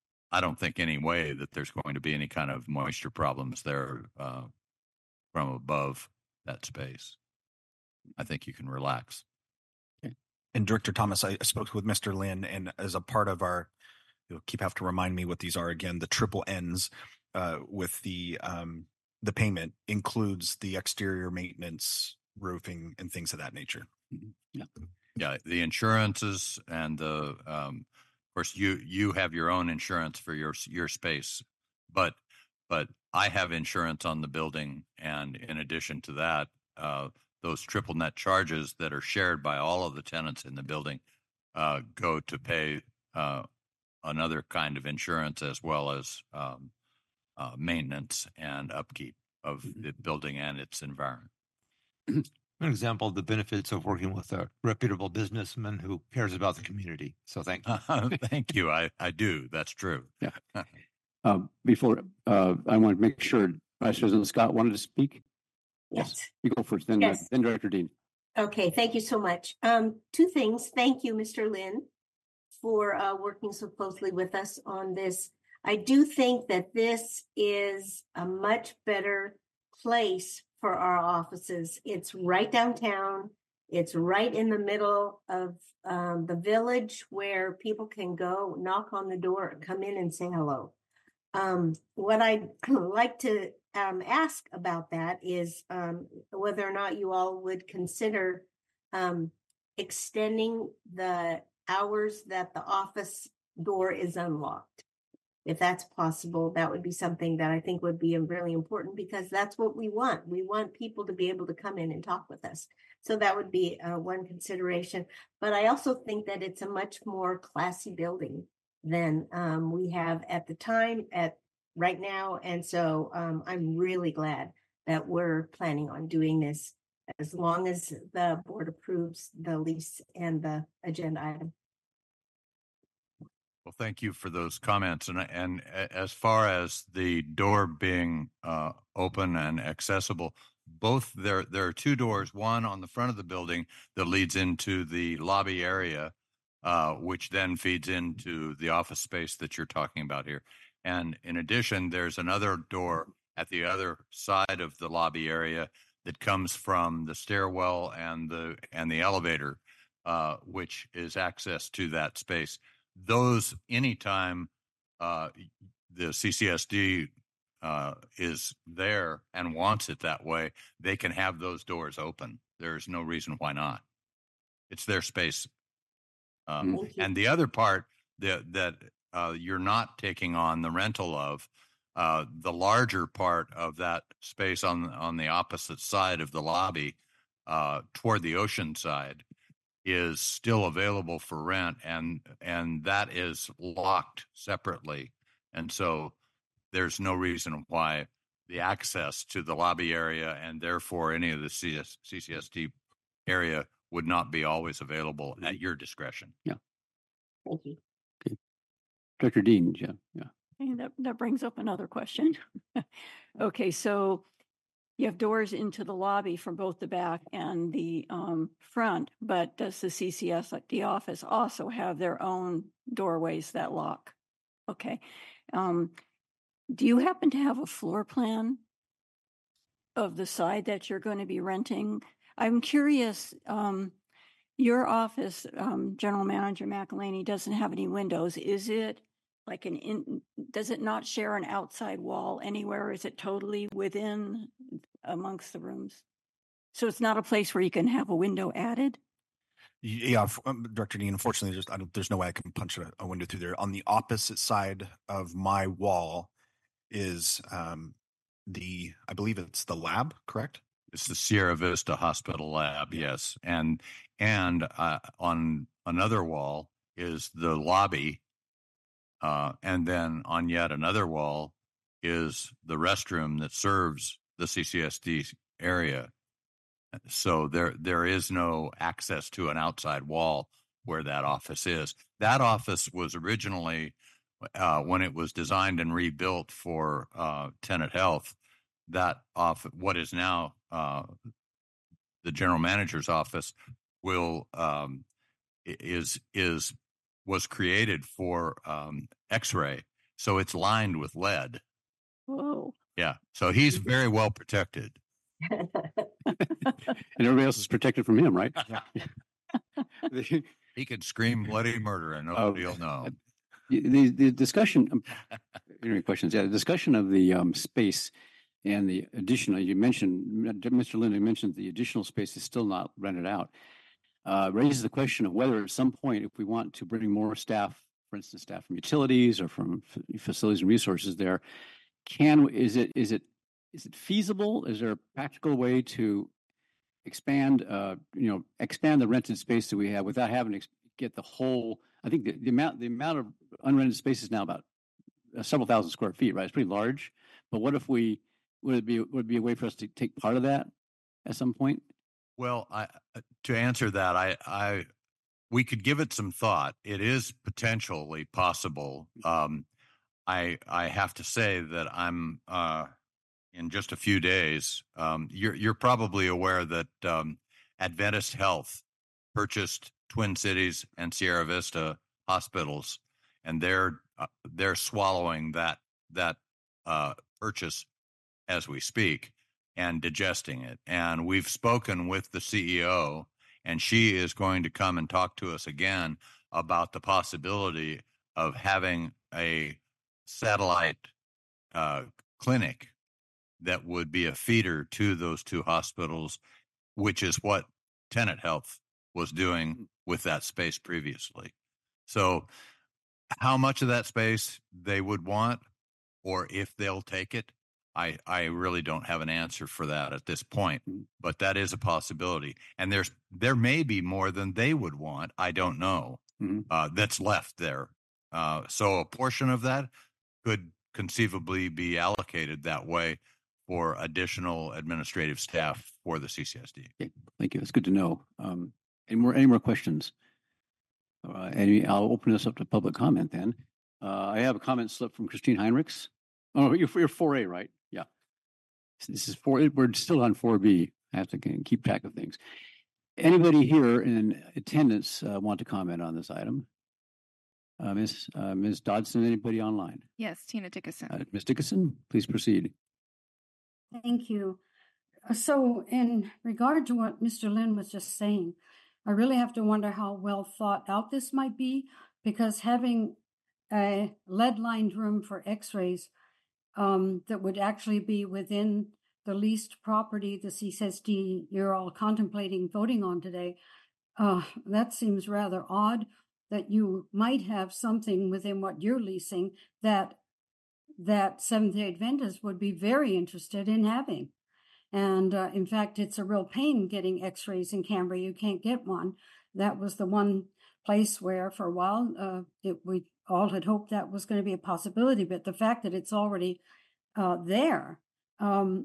I don't think any way that there's going to be any kind of moisture problems there uh, from above that space. I think you can relax. And Director Thomas, I I spoke with Mister Lin, and as a part of our, you'll keep have to remind me what these are again, the triple N's uh, with the um, the payment includes the exterior maintenance, roofing, and things of that nature. Yeah. Yeah, the insurances and the, um, of course, you you have your own insurance for your your space, but but I have insurance on the building, and in addition to that, uh, those triple net charges that are shared by all of the tenants in the building uh, go to pay uh, another kind of insurance as well as um, uh, maintenance and upkeep of the building and its environment. An example of the benefits of working with a reputable businessman who cares about the community. So thank you. Thank you. I, I do. That's true. Yeah. Uh, before, uh, I want to make sure Vice President Scott wanted to speak. Yes. You go first, then, uh, Yes. then Director Dean. Okay, thank you so much. Um, two things. Thank you, Mister Lin, for uh, working so closely with us on this. I do think that this is a much better place for our offices. It's right downtown. It's right in the middle of um, the village where people can go knock on the door, come in and say hello. Um, what I'd like to um, ask about that is um, whether or not you all would consider um, extending the hours that the office door is unlocked. If that's possible, that would be something that I think would be really important, because that's what we want. We want people to be able to come in and talk with us. So that would be uh, one consideration. But I also think that it's a much more classy building than um, we have at the time, at right now. And so um, I'm really glad that we're planning on doing this as long as the board approves the lease and the agenda item. Well, thank you for those comments. And and a- as far as the door being uh, open and accessible, both there there are two doors. One on the front of the building that leads into the lobby area, uh, which then feeds into the office space that you're talking about here. And in addition, there's another door at the other side of the lobby area that comes from the stairwell and the and the elevator, uh, which is access to that space. Those, anytime uh, the C C S D uh, is there and wants it that way, they can have those doors open. There's no reason why not. It's their space. Um, Thank you. and the other part that that uh, you're not taking on the rental of, uh, the larger part of that space on on the opposite side of the lobby, uh, toward the ocean side, is still available for rent, and and that is locked separately, and so there's no reason why the access to the lobby area and therefore any of the C C S D area would not be always available at your discretion. Yeah. Thank you. Director Dean, yeah, yeah. And that, that brings up another question. Okay, so you have doors into the lobby from both the back and the um, front, but does the C C S D office also have their own doorways that lock? Okay. Um, do you happen to have a floor plan of the side that you're going to be renting? I'm curious, um, your office, um, General Manager McElhaney, doesn't have any windows. Is it like an in, does it not share an outside wall anywhere? Is it totally within amongst the rooms? So it's not a place where you can have a window added? Yeah, f- um, Director Dean, unfortunately, there's, I don't, there's no way I can punch a, a window through there. On the opposite side of my wall is um, the, I believe it's the lab, correct? It's the Sierra Vista Hospital Lab, yes, and and uh, on another wall is the lobby, uh, and then on yet another wall is the restroom that serves the C C S D area. So there there is no access to an outside wall where that office is. That office was originally, uh, when it was designed and rebuilt for uh, Tenet Health, that off what is now uh, the general manager's office will um, is is was created for um, X-ray, so it's lined with lead. Whoa. Yeah, so he's very well protected. And everybody else is protected from him, right? Yeah. the, He could scream bloody murder and nobody will know. the, the discussion, um, any questions? Yeah, the discussion of the um, space and the additional, you mentioned, Mister Linden mentioned the additional space is still not rented out. Uh, raises the question of whether at some point, if we want to bring more staff, for instance, staff from utilities or from f- facilities and resources there, can, is it, is it, is it feasible? Is there a practical way to expand, uh, you know, expand the rented space that we have without having to ex- get the whole, I think the, the amount, the amount of unrented space is now about uh, several thousand square feet, right? It's pretty large, but what if we, would it be, would it be a way for us to take part of that at some point? Well, I, to answer that, I, I, we could give it some thought. It is potentially possible. Um, I, I have to say that I'm, uh, in just a few days, um, you're, you're probably aware that, um, Adventist Health purchased Twin Cities and Sierra Vista hospitals, and they're, uh, they're swallowing that, that, uh, purchase as we speak and digesting it. And we've spoken with the C E O, and she is going to come and talk to us again about the possibility of having a satellite uh, clinic that would be a feeder to those two hospitals, which is what Tenet Health was doing with that space previously. So how much of that space they would want, or if they'll take it, I, I really don't have an answer for that at this point, but that is a possibility. And there's, there may be more than they would want. I don't know, Mm-hmm. uh, that's left there. Uh, so a portion of that could conceivably be allocated that way for additional administrative staff for the C C S D. Okay, thank you. It's good to know. Um, any more, any more questions? Uh, any, I'll open this up to public comment then. Uh, I have a comment slip from Christine Heinrichs. Oh, you're, you're four A, right? Yeah. This is four, we're still on four B. I have to keep track of things. Anybody here in attendance uh, want to comment on this item? Uh, Miz Uh, Miz Dodson, anybody online? Yes, Tina Dickinson. Uh, Miz Dickinson, please proceed. Thank you. Uh, So in regard to what Mister Lin was just saying, I really have to wonder how well thought out this might be, because having a lead-lined room for x-rays um, that would actually be within the leased property, the C C S D you're all contemplating voting on today, uh, that seems rather odd that you might have something within what you're leasing that that Seventh-day Adventists would be very interested in having. And uh, in fact, it's a real pain getting x-rays in Canberra. You can't get one. That was the one place where for a while uh, it, we all had hoped that was going to be a possibility. But the fact that it's already uh, there, um,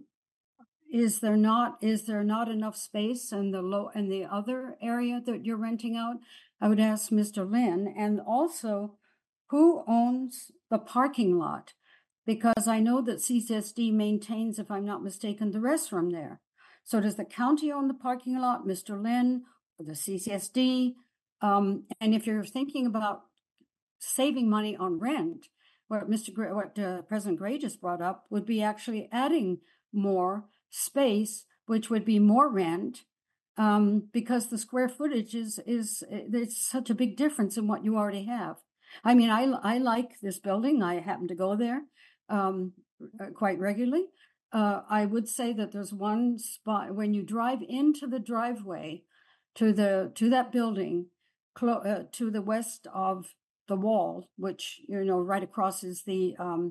is there not is there not enough space in the low in the other area that you're renting out? I would ask Mister Lin. And also, who owns the parking lot? Because I know that C C S D maintains, if I'm not mistaken, the restroom there. So does the county own the parking lot, Mister Lin, or the C C S D? Um, and if you're thinking about saving money on rent, what Mister Gray, what uh, President Gray just brought up would be actually adding more space, which would be more rent, um, because the square footage is is it's such a big difference in what you already have. I mean, I I like this building. I happen to go there um, quite regularly. Uh, I would say that there's one spot when you drive into the driveway to the to that building, clo- uh, to the west of the wall, which you know right across is the um,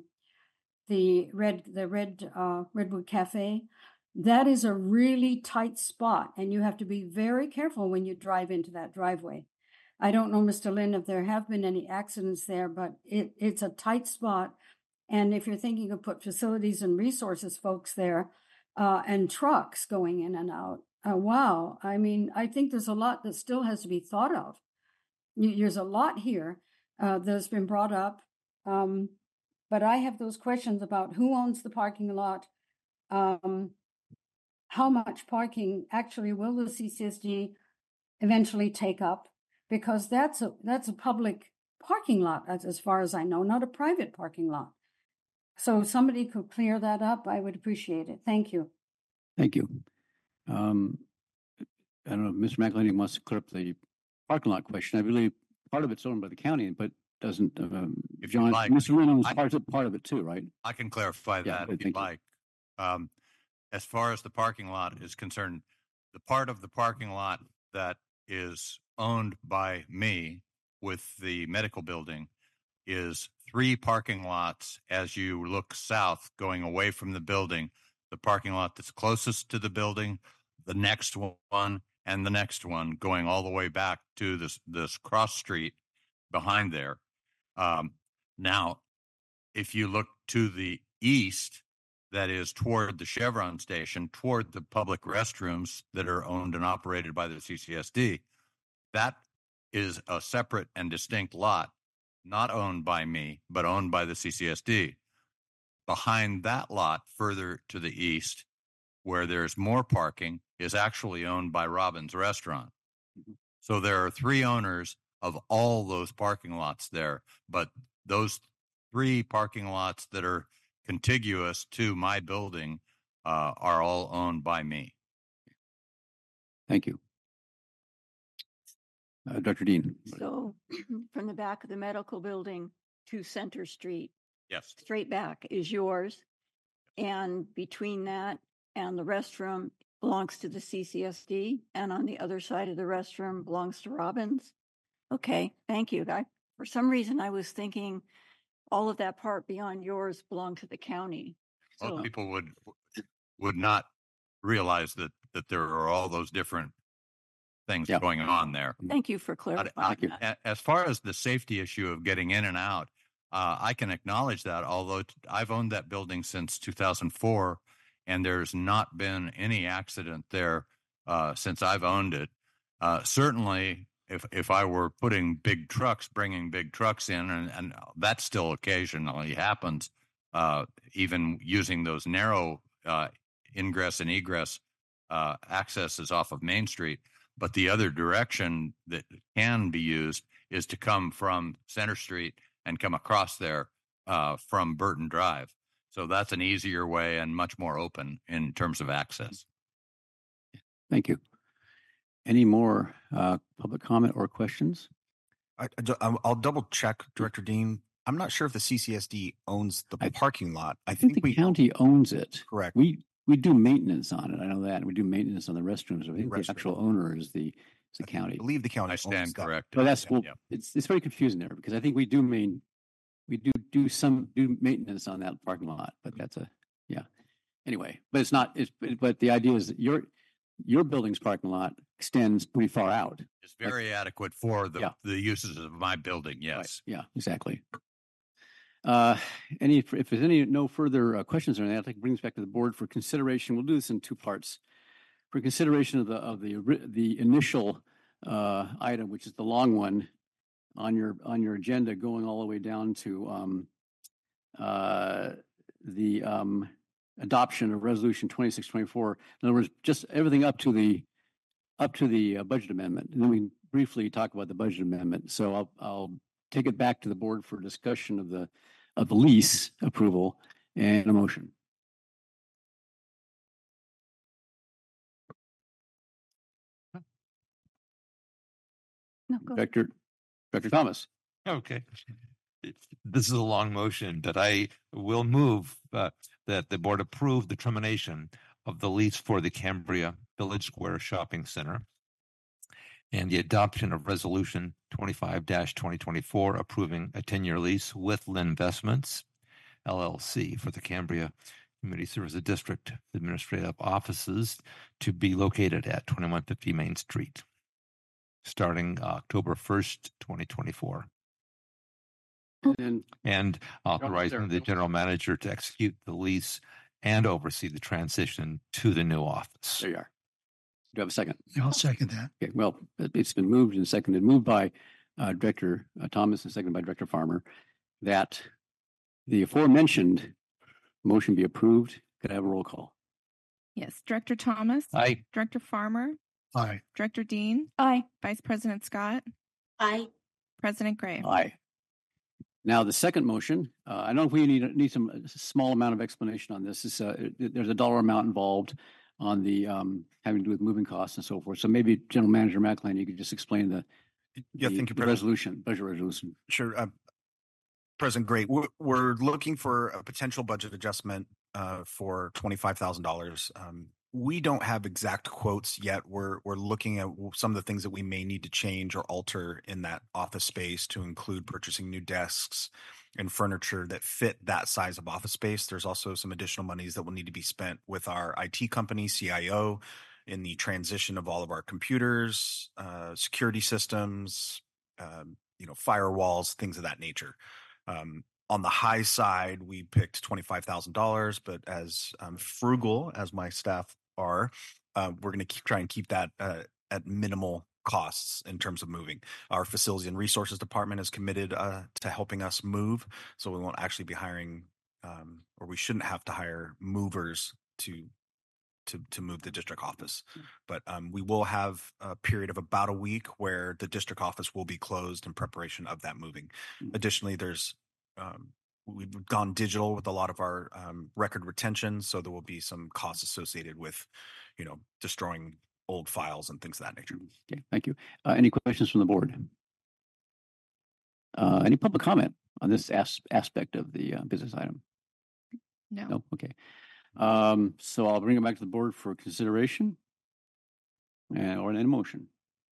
the red the red uh, Redwood Cafe. That is a really tight spot, and you have to be very careful when you drive into that driveway. I don't know, Mister Lin, if there have been any accidents there, but it, it's a tight spot. And if you're thinking of put facilities and resources folks there uh, and trucks going in and out, uh, wow. I mean, I think there's a lot that still has to be thought of. There's a lot here uh, that's been brought up. Um, but I have those questions about who owns the parking lot, um, how much parking actually will the C C S D eventually take up, because that's a that's a public parking lot as, as far as I know, not a private parking lot. So if somebody could clear that up, I would appreciate it. Thank you. Thank you. Um, I don't know if Mister McElhaney wants to clear up the parking lot question. I believe part of it's owned by the county, but doesn't, um, If you John, like, Mister Reno is I- part of, part of it too, right? I can clarify Yeah, that good, if you'd thank you. like. Um, as far as the parking lot is concerned, the part of the parking lot that is owned by me with the medical building is three parking lots as you look south going away from the building. The parking lot that's closest to the building, the next one, and the next one going all the way back to this this cross street behind there. Um, now, if you look to the east, that is toward the Chevron station, toward the public restrooms that are owned and operated by the C C S D, that is a separate and distinct lot, not owned by me, but owned by the C C S D. Behind that lot, further to the east, where there's more parking, is actually owned by Robbins Restaurant. So there are three owners of all those parking lots there, but those three parking lots that are contiguous to my building uh, are all owned by me. Thank you. Uh, Doctor Dean. So from the back of the medical building to Center Street, Yes. straight back is yours. And between that and the restroom belongs to the C C S D. And on the other side of the restroom belongs to Robbins. Okay, thank you. I, for some reason, I was thinking all of that part beyond yours belonged to the county. Most So, people would would not realize that that there are all those different things Yeah. going on there. thank you for But, clarifying uh, that. a- as far as the safety issue of getting in and out, uh, I can acknowledge that. Although t- I've owned that building since two thousand four, and there's not been any accident there uh, since I've owned it. Uh, certainly, if if I were putting big trucks, bringing big trucks in, and, and that still occasionally happens, uh, even using those narrow uh, ingress and egress uh, accesses off of Main Street. But the other direction that can be used is to come from Center Street and come across there uh, from Burton Drive. So that's an easier way and much more open in terms of access. Thank you. Any more uh, public comment or questions? I, I ju- I'll I'll double check, Director Dean. I'm not sure if the C C S D owns the I- parking lot. I I think think the we county owns it. correct. We we do maintenance on it. I know that. We do maintenance on the restrooms. I think the Restroom. actual owner is the is the I county. believe the county I owns stand that. corrected. Well, that's Yeah, well, yeah. it's it's very confusing there because I think we do main we do do some do maintenance on that parking lot, but that's a yeah. Anyway, but it's not. It's but the idea is that your your building's parking lot extends pretty far out. It's very adequate for the, Yeah. the uses of my building. Right. Yes. Yeah, exactly. Uh, any, if there's any, no further uh, questions on that, I'd like to bring this back to the board for consideration. We'll do this in two parts. For consideration of the, of the, ori- the initial uh, item, which is the long one on your, on your agenda, going all the way down to um, uh, the um, adoption of resolution twenty-six twenty-four. In other words, just everything up to the, up to the uh, budget amendment. And then we can briefly talk about the budget amendment. So I'll, I'll take it back to the board for discussion of the, of the lease approval and a motion. No, go ahead. Director, Director Thomas. Okay. This is a long motion, but I will move uh, that the board approve the termination of the lease for the Cambria Village Square Shopping Center and the adoption of resolution twenty-five twenty twenty-four approving a ten-year lease with Lynn Investments L L C for the Cambria Community Services District administrative offices to be located at twenty-one fifty Main Street, starting October first, twenty twenty-four, And and authorizing there. the general manager to execute the lease and oversee the transition to the new office. there you are. Do you have a second? I'll second that. Okay, well, it- it's been moved and seconded, moved by uh, Director uh, Thomas and seconded by Director Farmer, that the aforementioned motion be approved. Could I have a roll call? Yes, Director Thomas, Aye. Director Farmer, Aye. Director Dean, Aye. Vice President Scott, I, President Gray. Aye. Now, the second motion, uh, I don't know if we need, need some uh, small amount of explanation on this. Is uh, there's a dollar amount involved on the um, having to do with moving costs and so forth. So maybe General Manager McElhaney, you could just explain the Yeah, the- thank you, the President. resolution, budget resolution. Sure. Uh, President, great. We're, we're looking for a potential budget adjustment uh, for twenty-five thousand dollars. Um, we don't have exact quotes yet. We're we're looking at some of the things that we may need to change or alter in that office space to include purchasing new desks and furniture that fit that size of office space. There's also some additional monies that will need to be spent with our I T company, C I O, in the transition of all of our computers, uh, security systems, um, you know, firewalls, things of that nature. Um, on the high side, we picked twenty-five thousand dollars, but as um, frugal as my staff are, uh, we're going to try and keep that uh, at minimal costs in terms of moving. Our facilities and resources department is committed uh, to helping us move, so we won't actually be hiring, um, or we shouldn't have to hire movers to to to move the district office. But um, we will have a period of about a week where the district office will be closed in preparation of that moving. Additionally, there's um, we've gone digital with a lot of our um, record retention, so there will be some costs associated with, you know, destroying old files and things of that nature. Okay, thank you. Uh, any questions from the board? Uh, any public comment on this as- aspect of the uh, business item? No. No. Okay. Um, so I'll bring it back to the board for consideration and or an motion.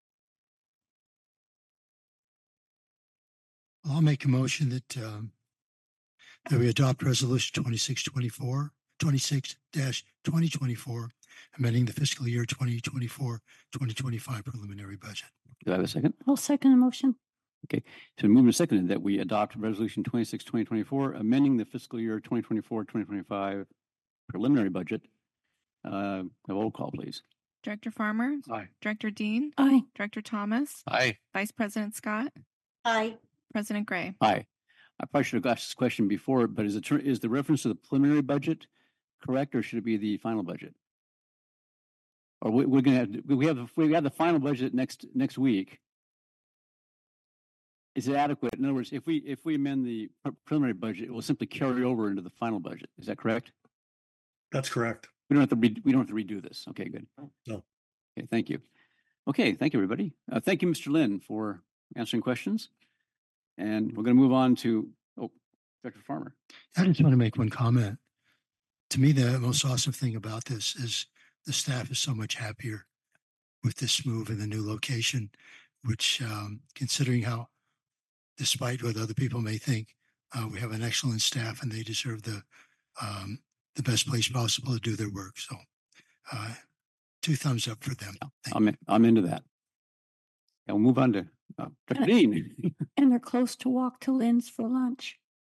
I'll make a motion that um, that we adopt resolution twenty-six twenty-four, twenty-six dash twenty twenty-four, amending the fiscal year twenty twenty-four, twenty twenty-five preliminary budget. Do I have a second? I'll second the motion. Okay. So moved and seconded that we adopt resolution twenty-six twenty twenty-four, amending the fiscal year twenty twenty-four, twenty twenty-five preliminary budget. Uh, a roll call, please. Director Farmer, Aye. Director Dean, Aye. Director Thomas, Aye. Vice President Scott, Aye. President Gray. Aye. I probably should have asked this question before, but is the ter- is the reference to the preliminary budget correct, or should it be the final budget? Or we, we're going to have we have we have the final budget next next week. Is it adequate? In other words, if we if we amend the pre- preliminary budget, it will simply carry over into the final budget. Is that correct? That's correct. We don't have to re- we don't have to redo this. Okay, good. No. Okay, thank you. Okay, thank you, everybody. Uh, thank you, Mister Lin, for answering questions. And we're going to move on to oh, Director Farmer. I just want to make one comment. To me, the most awesome thing about this is the staff is so much happier with this move in the new location, which, um, considering how, despite what other people may think, uh, we have an excellent staff and they deserve the um, the best place possible to do their work. So, uh, two thumbs up for them. Thank I'm in, I'm into that. And we'll move on to uh, Director Dean. And they're close to walk to Lynn's for lunch.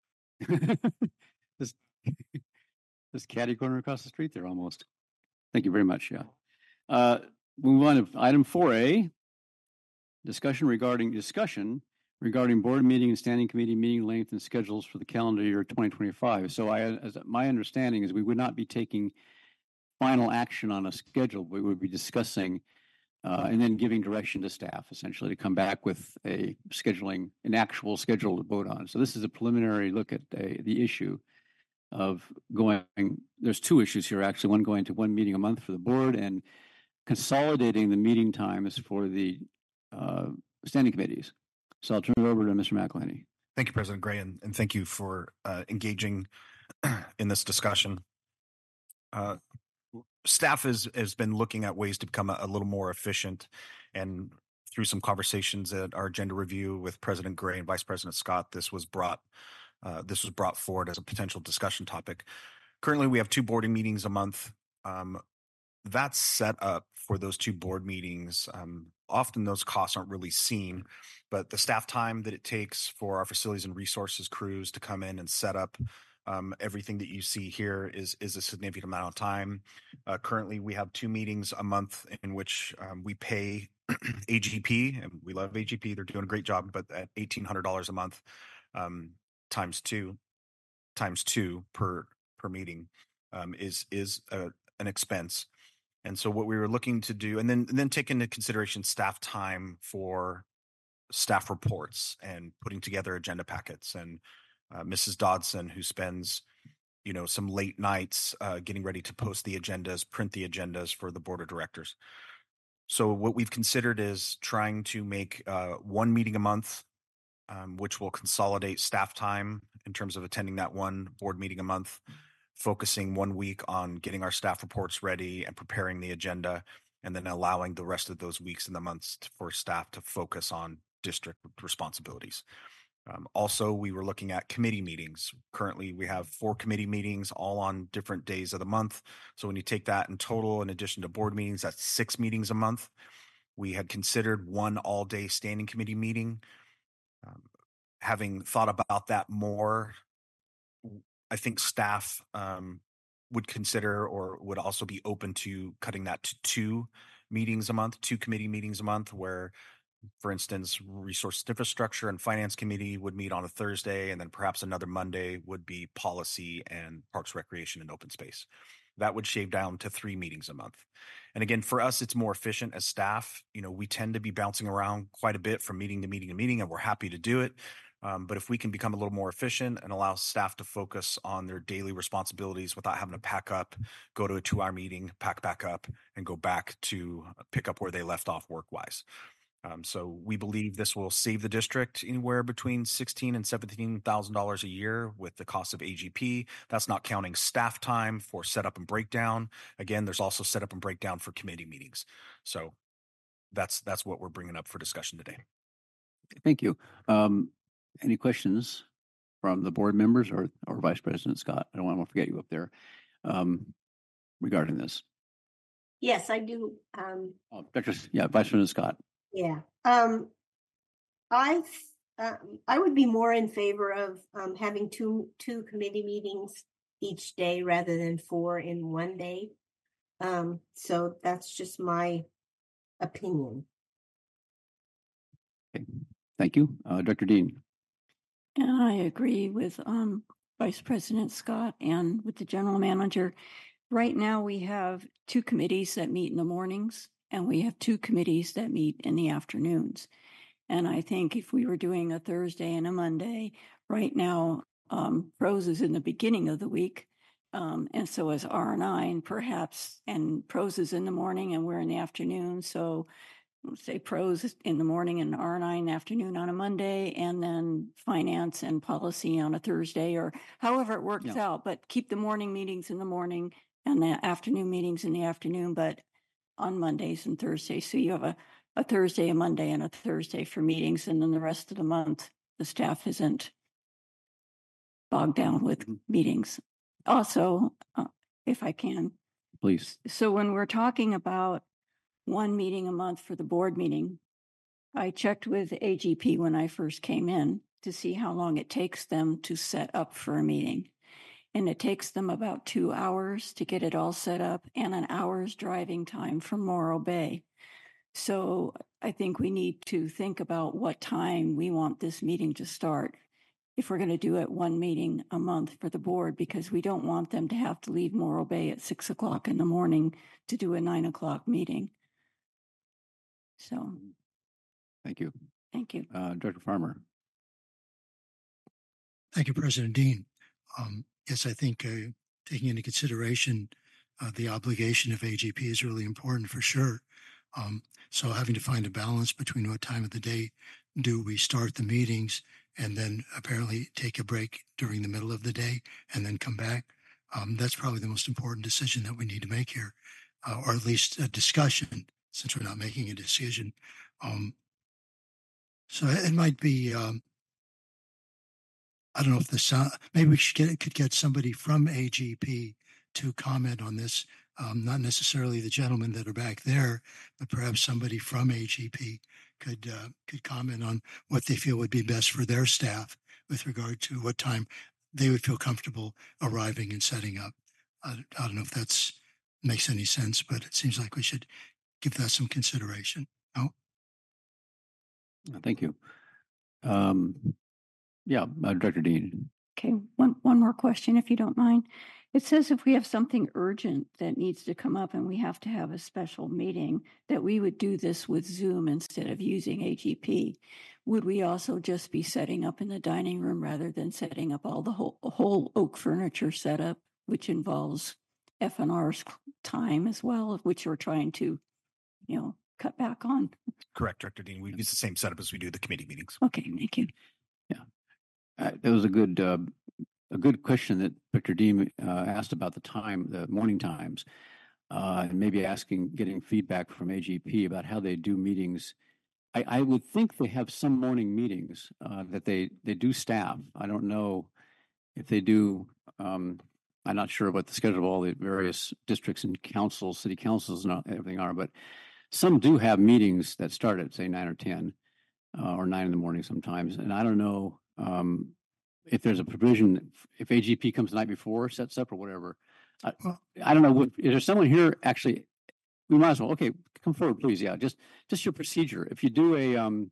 this, this catty corner across the street there almost. Thank you very much. Yeah. Uh, move on to item four A. Discussion regarding discussion regarding board meeting and standing committee meeting length and schedules for the calendar year twenty twenty-five. So I, as my understanding is we would not be taking final action on a schedule. We would be discussing uh, and then giving direction to staff essentially to come back with a scheduling, an actual schedule to vote on. So this is a preliminary look at a, the issue of going, there's two issues here actually, one going to one meeting a month for the board and consolidating the meeting times for the uh, standing committees. So I'll turn it over to Mister McElhaney. Thank you, President Gray, and, and thank you for uh, engaging in this discussion. Uh, staff has, has been looking at ways to become a, a little more efficient, and through some conversations at our agenda review with President Gray and Vice President Scott, this was brought uh, this was brought forward as a potential discussion topic. Currently, we have two boarding meetings a month. Um, that's set up for those two board meetings. Um, often those costs aren't really seen, but the staff time that it takes for our facilities and resources crews to come in and set up um, everything that you see here is is a significant amount of time. Uh, currently, we have two meetings a month in which um, we pay A G P, and we love A G P. They're doing a great job, but at eighteen hundred dollars a month um, times two, times two per per meeting um, is is a, an expense. And so what we were looking to do, and then and then take into consideration staff time for staff reports and putting together agenda packets. And uh, Missus Dodson, who spends, you know, some late nights uh, getting ready to post the agendas, print the agendas for the board of directors. So what we've considered is trying to make uh, one meeting a month, um, which will consolidate staff time in terms of attending that one board meeting a month, focusing one week on getting our staff reports ready and preparing the agenda, and then allowing the rest of those weeks and the months t- for staff to focus on district responsibilities. Um, also, we were looking at committee meetings. Currently, we have four committee meetings all on different days of the month. So when you take that in total, in addition to board meetings, that's six meetings a month. We had considered one all-day standing committee meeting. Um, having thought about that more, I think staff um, would consider or would also be open to cutting that to two meetings a month, two committee meetings a month, where, for instance, Resource Infrastructure and Finance Committee would meet on a Thursday, and then perhaps another Monday would be Policy and Parks, Recreation, and Open Space. That would shave down to three meetings a month. And again, for us, it's more efficient as staff. You know, we tend to be bouncing around quite a bit from meeting to meeting to meeting, and we're happy to do it. Um, but if we can become a little more efficient and allow staff to focus on their daily responsibilities without having to pack up, go to a two-hour meeting, pack back up, and go back to pick up where they left off work-wise. Um, so we believe this will save the district anywhere between sixteen and seventeen thousand dollars a year with the cost of A G P. That's not counting staff time for setup and breakdown. Again, there's also setup and breakdown for committee meetings. So that's that's what we're bringing up for discussion today. Thank you. Um, any questions from the board members or or Vice President Scott? I don't want to forget you up there um, regarding this. Yes, I do. Um, Oh, Doctor Yeah, Vice President Scott. yeah. Um, I th- um, I would be more in favor of um, having two two committee meetings each day rather than four in one day. Um, so that's just my opinion. Okay. Thank you, uh, Director Dean. And I agree with um, Vice President Scott and with the general manager. Right now, we have two committees that meet in the mornings, and we have two committees that meet in the afternoons. And I think if we were doing a Thursday and a Monday, right now, um, Pros is in the beginning of the week, um, and so is R and I, and perhaps, and Pros is in the morning, and we're in the afternoon. So say Pros in the morning and R and I in the afternoon on a Monday, and then Finance and Policy on a Thursday, or however it works Yeah. out. But keep the morning meetings in the morning and the afternoon meetings in the afternoon, but on Mondays and Thursdays. So you have a, a Thursday, a Monday, and a Thursday for meetings, and then the rest of the month, the staff isn't bogged down with Mhm. meetings. Also, uh, if I can, Please. so when we're talking about one meeting a month for the board meeting, I checked with A G P when I first came in to see how long it takes them to set up for a meeting. And it takes them about two hours to get it all set up and an hour's driving time from Morro Bay. So I think we need to think about what time we want this meeting to start. If we're going to do it one meeting a month for the board, because we don't want them to have to leave Morro Bay at six o'clock in the morning to do a nine o'clock meeting. So, Thank you. thank you. Uh, Director Farmer. Thank you, President Dean. Um, yes, I think uh, taking into consideration uh, the obligation of A G P is really important for sure. Um, so having to find a balance between what time of the day do we start the meetings and then apparently take a break during the middle of the day and then come back. Um, that's probably the most important decision that we need to make here, uh, or at least a discussion, since we're not making a decision. Um, so it might be, um, I don't know if the sound, maybe we should get, could get somebody from A G P to comment on this. Um, not necessarily the gentlemen that are back there, but perhaps somebody from A G P could uh, could comment on what they feel would be best for their staff with regard to what time they would feel comfortable arriving and setting up. I, I don't know if that's makes any sense, but it seems like we should give that some consideration. No? Thank you. Um, yeah, uh, Director Dean. Okay, one, one more question, if you don't mind. It says if we have something urgent that needs to come up and we have to have a special meeting, that we would do this with Zoom instead of using A G P. Would we also just be setting up in the dining room rather than setting up all the whole, whole oak furniture setup, which involves F and R's time as well, which we're trying to, you know, cut back on. Correct, Director Dean. We use the same setup as we do the committee meetings. Okay, thank you. Uh, that was a good, uh, a good question that Director Dean uh, asked about the time, the morning times, uh, and maybe asking, getting feedback from A G P about how they do meetings. I, I would think they have some morning meetings uh, that they they do staff. I don't know if they do. Um, I'm not sure what the schedule of all the various districts and councils, city councils, and everything are, but some do have meetings that start at say nine or ten uh, or nine in the morning sometimes. And I don't know um, if there's a provision if A G P comes the night before, sets up or whatever. I, I don't know. What, is there someone here actually? We might as well. Okay, come forward, please. Yeah, just just your procedure. If you do a, um,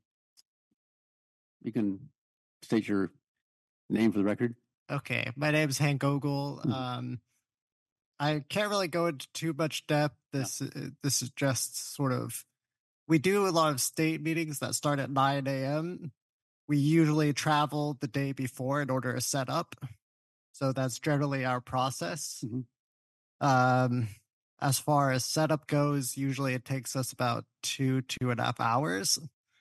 you can state your name for the record. Okay, my name is Hank Gogol. Mhm. Um, I can't really go into too much depth. This uh, this is just sort of we do a lot of state meetings that start at nine a.m. We usually travel the day before in order to set up, so that's generally our process. Mhm. Um, as far as setup goes, usually it takes us about two two and a half hours,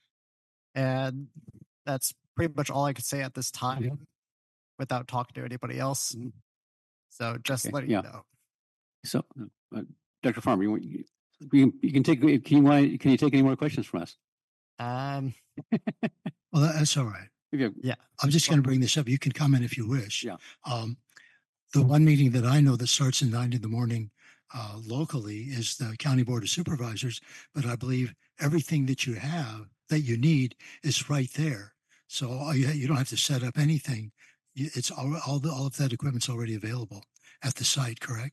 and that's pretty much all I could say at this time. Yeah. Without talking to anybody else. Mhm. So just Okay, letting yeah. you know. So, uh, Doctor Farmer, you, want- you, you can you can take can you want can you take any more questions from us? Um, Well, that- that's all right. If you- yeah. I'm just going to bring this up. You can comment if you wish. Yeah. Um, the one meeting that I know that starts at nine in the morning uh, locally is the County Board of Supervisors, but I believe everything that you have that you need is right there. So all you, you don't have to set up anything. You- It's all, all the all of that equipment's already available at the site, correct?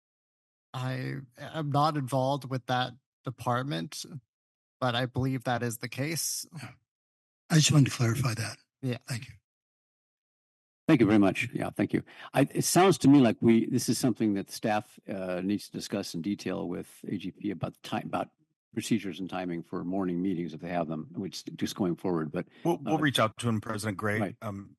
I am not involved with that department, but I believe that is the case. I just wanted to clarify that. Yeah. Thank you. Thank you very much. Yeah, thank you. I, it sounds to me like we this is something that staff uh, needs to discuss in detail with A G P about time about procedures and timing for morning meetings if they have them, which just going forward. But We'll, we'll Uh, reach out to him, President Gray. right. Um,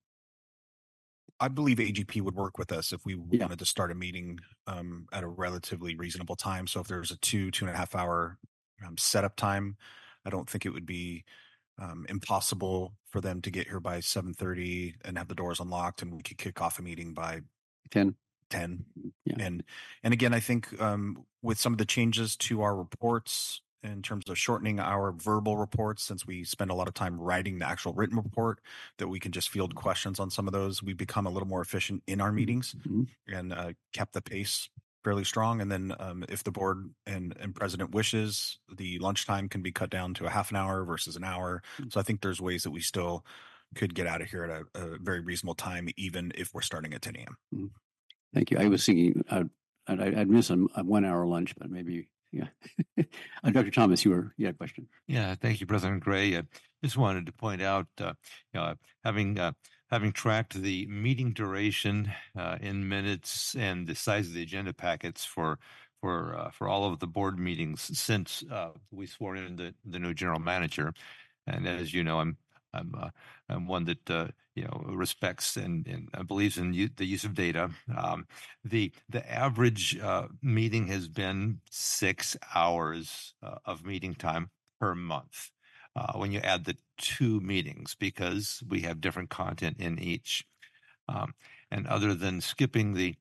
I believe A G P would work with us if we Yeah. wanted to start a meeting um, at a relatively reasonable time. So if there's a two, two and a half hour um, setup time, I don't think it would be um, impossible for them to get here by seven thirty and have the doors unlocked, and we could kick off a meeting by ten. ten. Yeah. And and again, I think um, with some of the changes to our reports in terms of shortening our verbal reports, since we spend a lot of time writing the actual written report, that we can just field questions on some of those. We've become a little more efficient in our meetings Mhm. and uh, kept the pace fairly strong. And then um, if the board and, and president wishes, the lunchtime can be cut down to a half an hour versus an hour. So I think there's ways that we still could get out of here at a, a very reasonable time, even if we're starting at ten a.m. Thank you. I was thinking uh, I'd, I'd miss a, a one hour lunch, but maybe yeah. uh, Doctor Thomas, you were you had a question. Yeah, thank you, President Gray. I just wanted to point out, uh, you know, having uh, having tracked the meeting duration uh, in minutes and the size of the agenda packets for for uh, for all of the board meetings since uh, we swore in the, the new general manager, and as you know, I'm I'm uh, I'm one that uh, you know respects and, and uh, believes in u- the use of data. Um, the the average uh, meeting has been six hours uh, of meeting time per month uh, when you add the two meetings, because we have different content in each. Um, and other than skipping the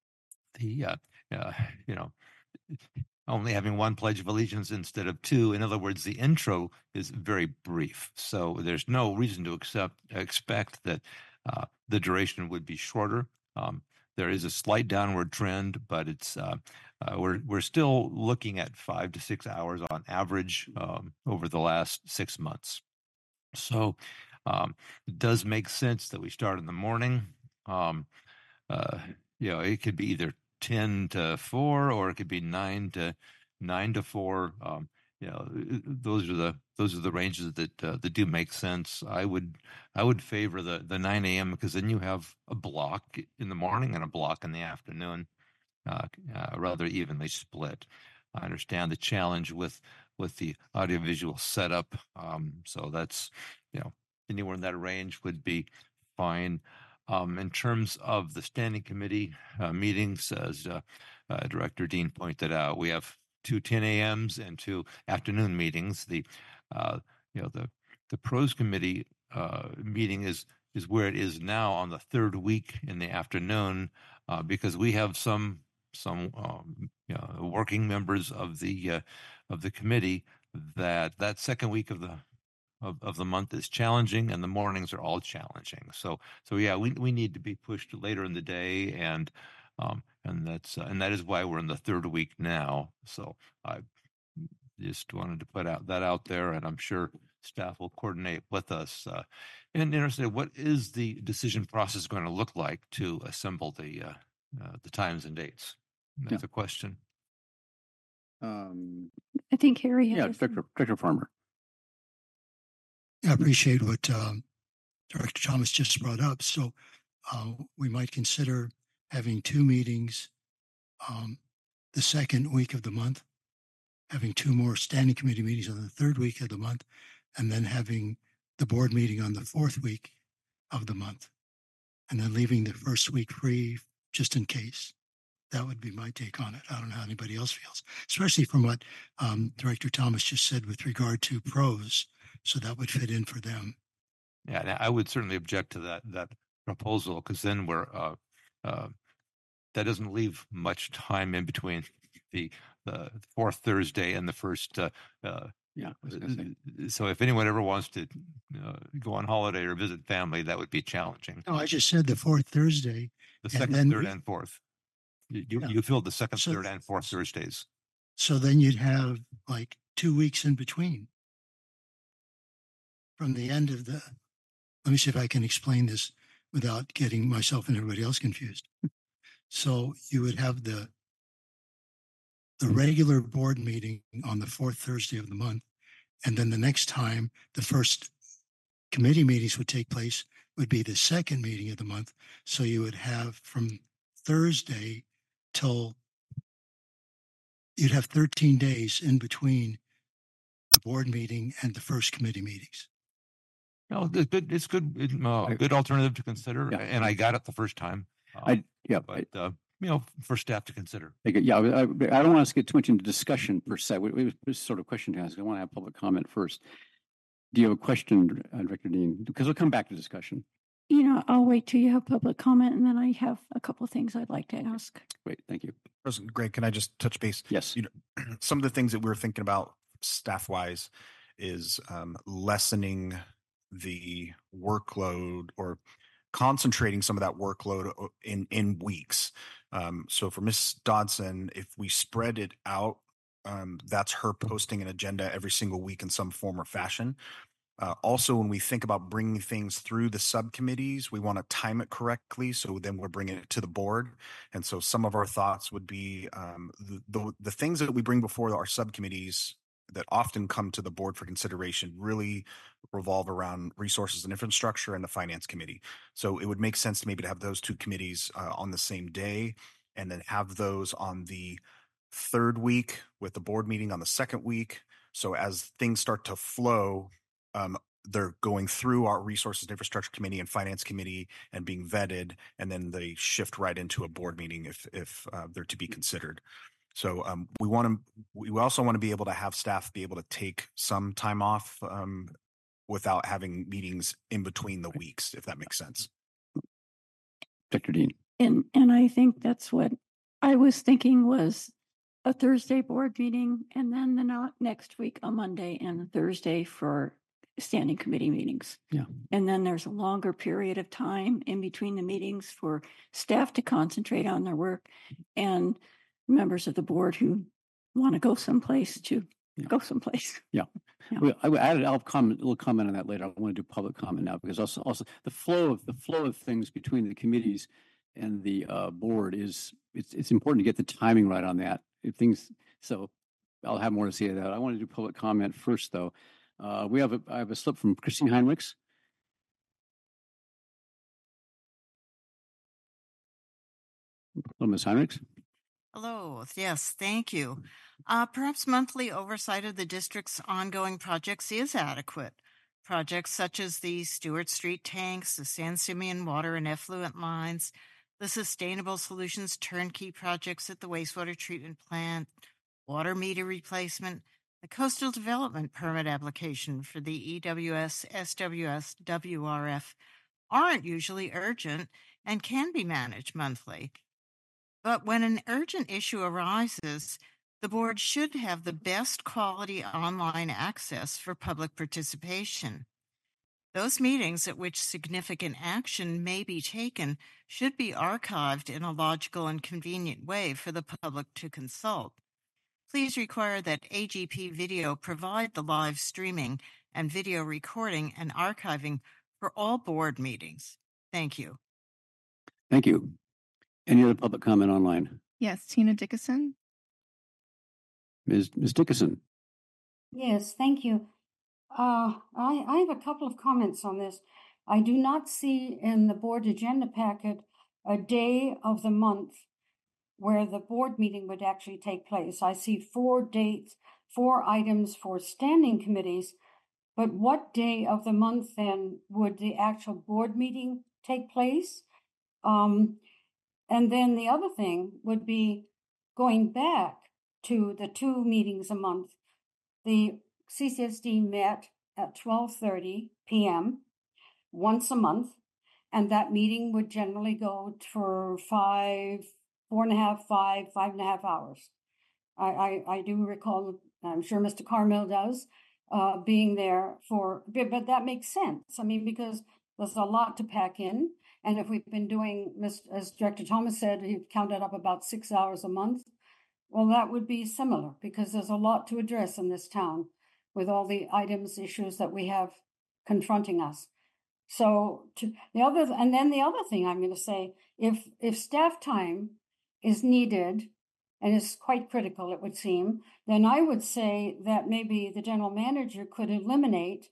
the uh, uh, you know only having one pledge of allegiance instead of two. In other words, the intro is very brief. So there's no reason to accept, expect that uh, the duration would be shorter. Um, there is a slight downward trend, but it's uh, uh, we're we're still looking at five to six hours on average um, over the last six months. So um, it does make sense that we start in the morning. Um, uh, you know, it could be either ten to four, or it could be nine to nine to four. Um, you know, those are the those are the ranges that uh, that do make sense. I would I would favor the the nine a.m. because then you have a block in the morning and a block in the afternoon, uh, uh, rather evenly split. I understand the challenge with with the audiovisual setup, um, so that's you know anywhere in that range would be fine. Um, in terms of the standing committee uh, meetings, as uh, uh, Director Dean pointed out, we have two ten a m's and two afternoon meetings. The uh, you know the the pros committee uh, meeting is is where it is now on the third week in the afternoon uh, because we have some some um, you know, working members of the uh, of the committee that that second week of the of, of the month is challenging, and the mornings are all challenging. So so yeah, we we need to be pushed later in the day, and um, and that's uh, and that is why we're in the third week now. So I just wanted to put out that out there, and I'm sure staff will coordinate with us. Uh, and interested, what is the decision process going to look like to assemble the uh, uh, the times and dates? That's Yeah. a question. Um, I think Harry yeah, has. Director, Director Farmer. I appreciate what um, Director Thomas just brought up. So uh, we might consider having two meetings um, the second week of the month, having two more standing committee meetings on the third week of the month, and then having the board meeting on the fourth week of the month, and then leaving the first week free just in case. That would be my take on it. I don't know how anybody else feels, especially from what um, Director Thomas just said with regard to pros. So that would fit in for them. Yeah, and I would certainly object to that that proposal because then we're uh, uh, that doesn't leave much time in between the the fourth Thursday and the first. Uh, uh, Yeah, I was gonna say. So if anyone ever wants to uh, go on holiday or visit family, that would be challenging. No, I just said the fourth Thursday. The and second, then third, we- and fourth. You you, Yeah. you filled the second, So- third, and fourth Thursdays. So then you'd have like two weeks in between from the end of the. Let me see if I can explain this without getting myself and everybody else confused. So you would have the the regular board meeting on the fourth Thursday of the month, and then the next time the first committee meetings would take place would be the second meeting of the month. So you would have from Thursday till you'd have thirteen days in between the board meeting and the first committee meetings. No, it's good. It's good. It, uh, good alternative to consider, Yeah. and I got it the first time. Uh, I yeah, but uh, you know, for staff to consider. I, yeah. I, I don't want us to get too much into discussion per se. We, we this sort of question to ask. I want to have public comment first. Do you have a question, uh, Director Dean? Because we'll come back to discussion. You know, I'll wait till you have public comment, and then I have a couple of things I'd like to ask. Great, thank you. President Greg, can I just touch base? Yes. You know, some of the things that we're thinking about staff wise is um, lessening the workload or concentrating some of that workload in in weeks. Um, so for Miz Dodson, if we spread it out, um, that's her posting an agenda every single week in some form or fashion. Uh, also, when we think about bringing things through the subcommittees, we want to time it correctly. So then we're bringing it to the board. And so some of our thoughts would be um, the, the the things that we bring before our subcommittees that often come to the board for consideration really revolve around resources and infrastructure and the finance committee. So it would make sense to maybe to have those two committees uh, on the same day and then have those on the third week with the board meeting on the second week. So as things start to flow, um, they're going through our resources and infrastructure committee and finance committee and being vetted, and then they shift right into a board meeting if if uh, they're to be considered. So um, we want to. We also want to be able to have staff be able to take some time off um, without having meetings in between the weeks, if that makes sense. Doctor Dean. And and I think that's what I was thinking was a Thursday board meeting, and then the no- next week a Monday and a Thursday for standing committee meetings. Yeah. And then there's a longer period of time in between the meetings for staff to concentrate on their work and members of the board who want to go someplace to Yeah. go someplace. Yeah. Yeah. Well, I added, I'll comment, a little comment on that later. I want to do public comment now because also, also the flow of the flow of things between the committees and the uh, board is, it's, it's important to get the timing right on that. If things, so I'll have more to say to that. I want to do public comment first though. Uh, we have a, I have a slip from Christine Heinrichs. Hello, Miz Heinrichs. Hello. Yes, thank you. Uh, perhaps monthly oversight of the district's ongoing projects is adequate. Projects such as the Stewart Street tanks, the San Simeon water and effluent lines, the Sustainable Solutions turnkey projects at the wastewater treatment plant, water meter replacement, the coastal development permit application for the E W S, S W S, W R F aren't usually urgent and can be managed monthly. But when an urgent issue arises, the board should have the best quality online access for public participation. Those meetings at which significant action may be taken should be archived in a logical and convenient way for the public to consult. Please require that A G P Video provide the live streaming and video recording and archiving for all board meetings. Thank you. Thank you. Any other public comment online? Yes, Tina Dickinson. Miz Miz Dickinson. Yes, thank you. Uh, I, I have a couple of comments on this. I do not see in the board agenda packet a day of the month where the board meeting would actually take place. I see four dates, four items for standing committees, but what day of the month then would the actual board meeting take place? Um, and then the other thing would be going back to the two meetings a month. The C C S D met at twelve thirty p m once a month, and that meeting would generally go for five, four and a half, five, five and a half hours. I, I, I do recall, I'm sure Mister Carmel does, uh, being there for, but, but that makes sense. I mean, because there's a lot to pack in. And if we've been doing, as Director Thomas said, he counted up about six hours a month. Well, that would be similar because there's a lot to address in this town with all the items, issues that we have confronting us. So to the other, and then the other thing I'm going to say, if if staff time is needed and is quite critical, it would seem, then I would say that maybe the general manager could eliminate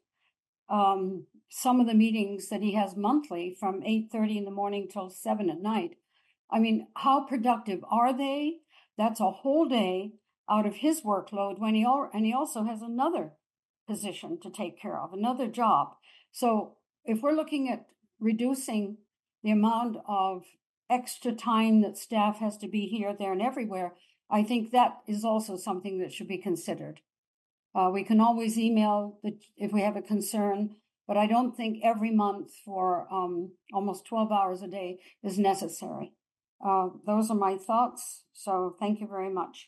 um, some of the meetings that he has monthly from eight thirty in the morning till seven at night. I mean, how productive are they? That's a whole day out of his workload when he al- and he also has another position to take care of, another job. So if we're looking at reducing the amount of extra time that staff has to be here, there, and everywhere, I think that is also something that should be considered. Uh, we can always email the, if we have a concern, but I don't think every month for um, almost twelve hours a day is necessary. Uh, those are my thoughts. So thank you very much.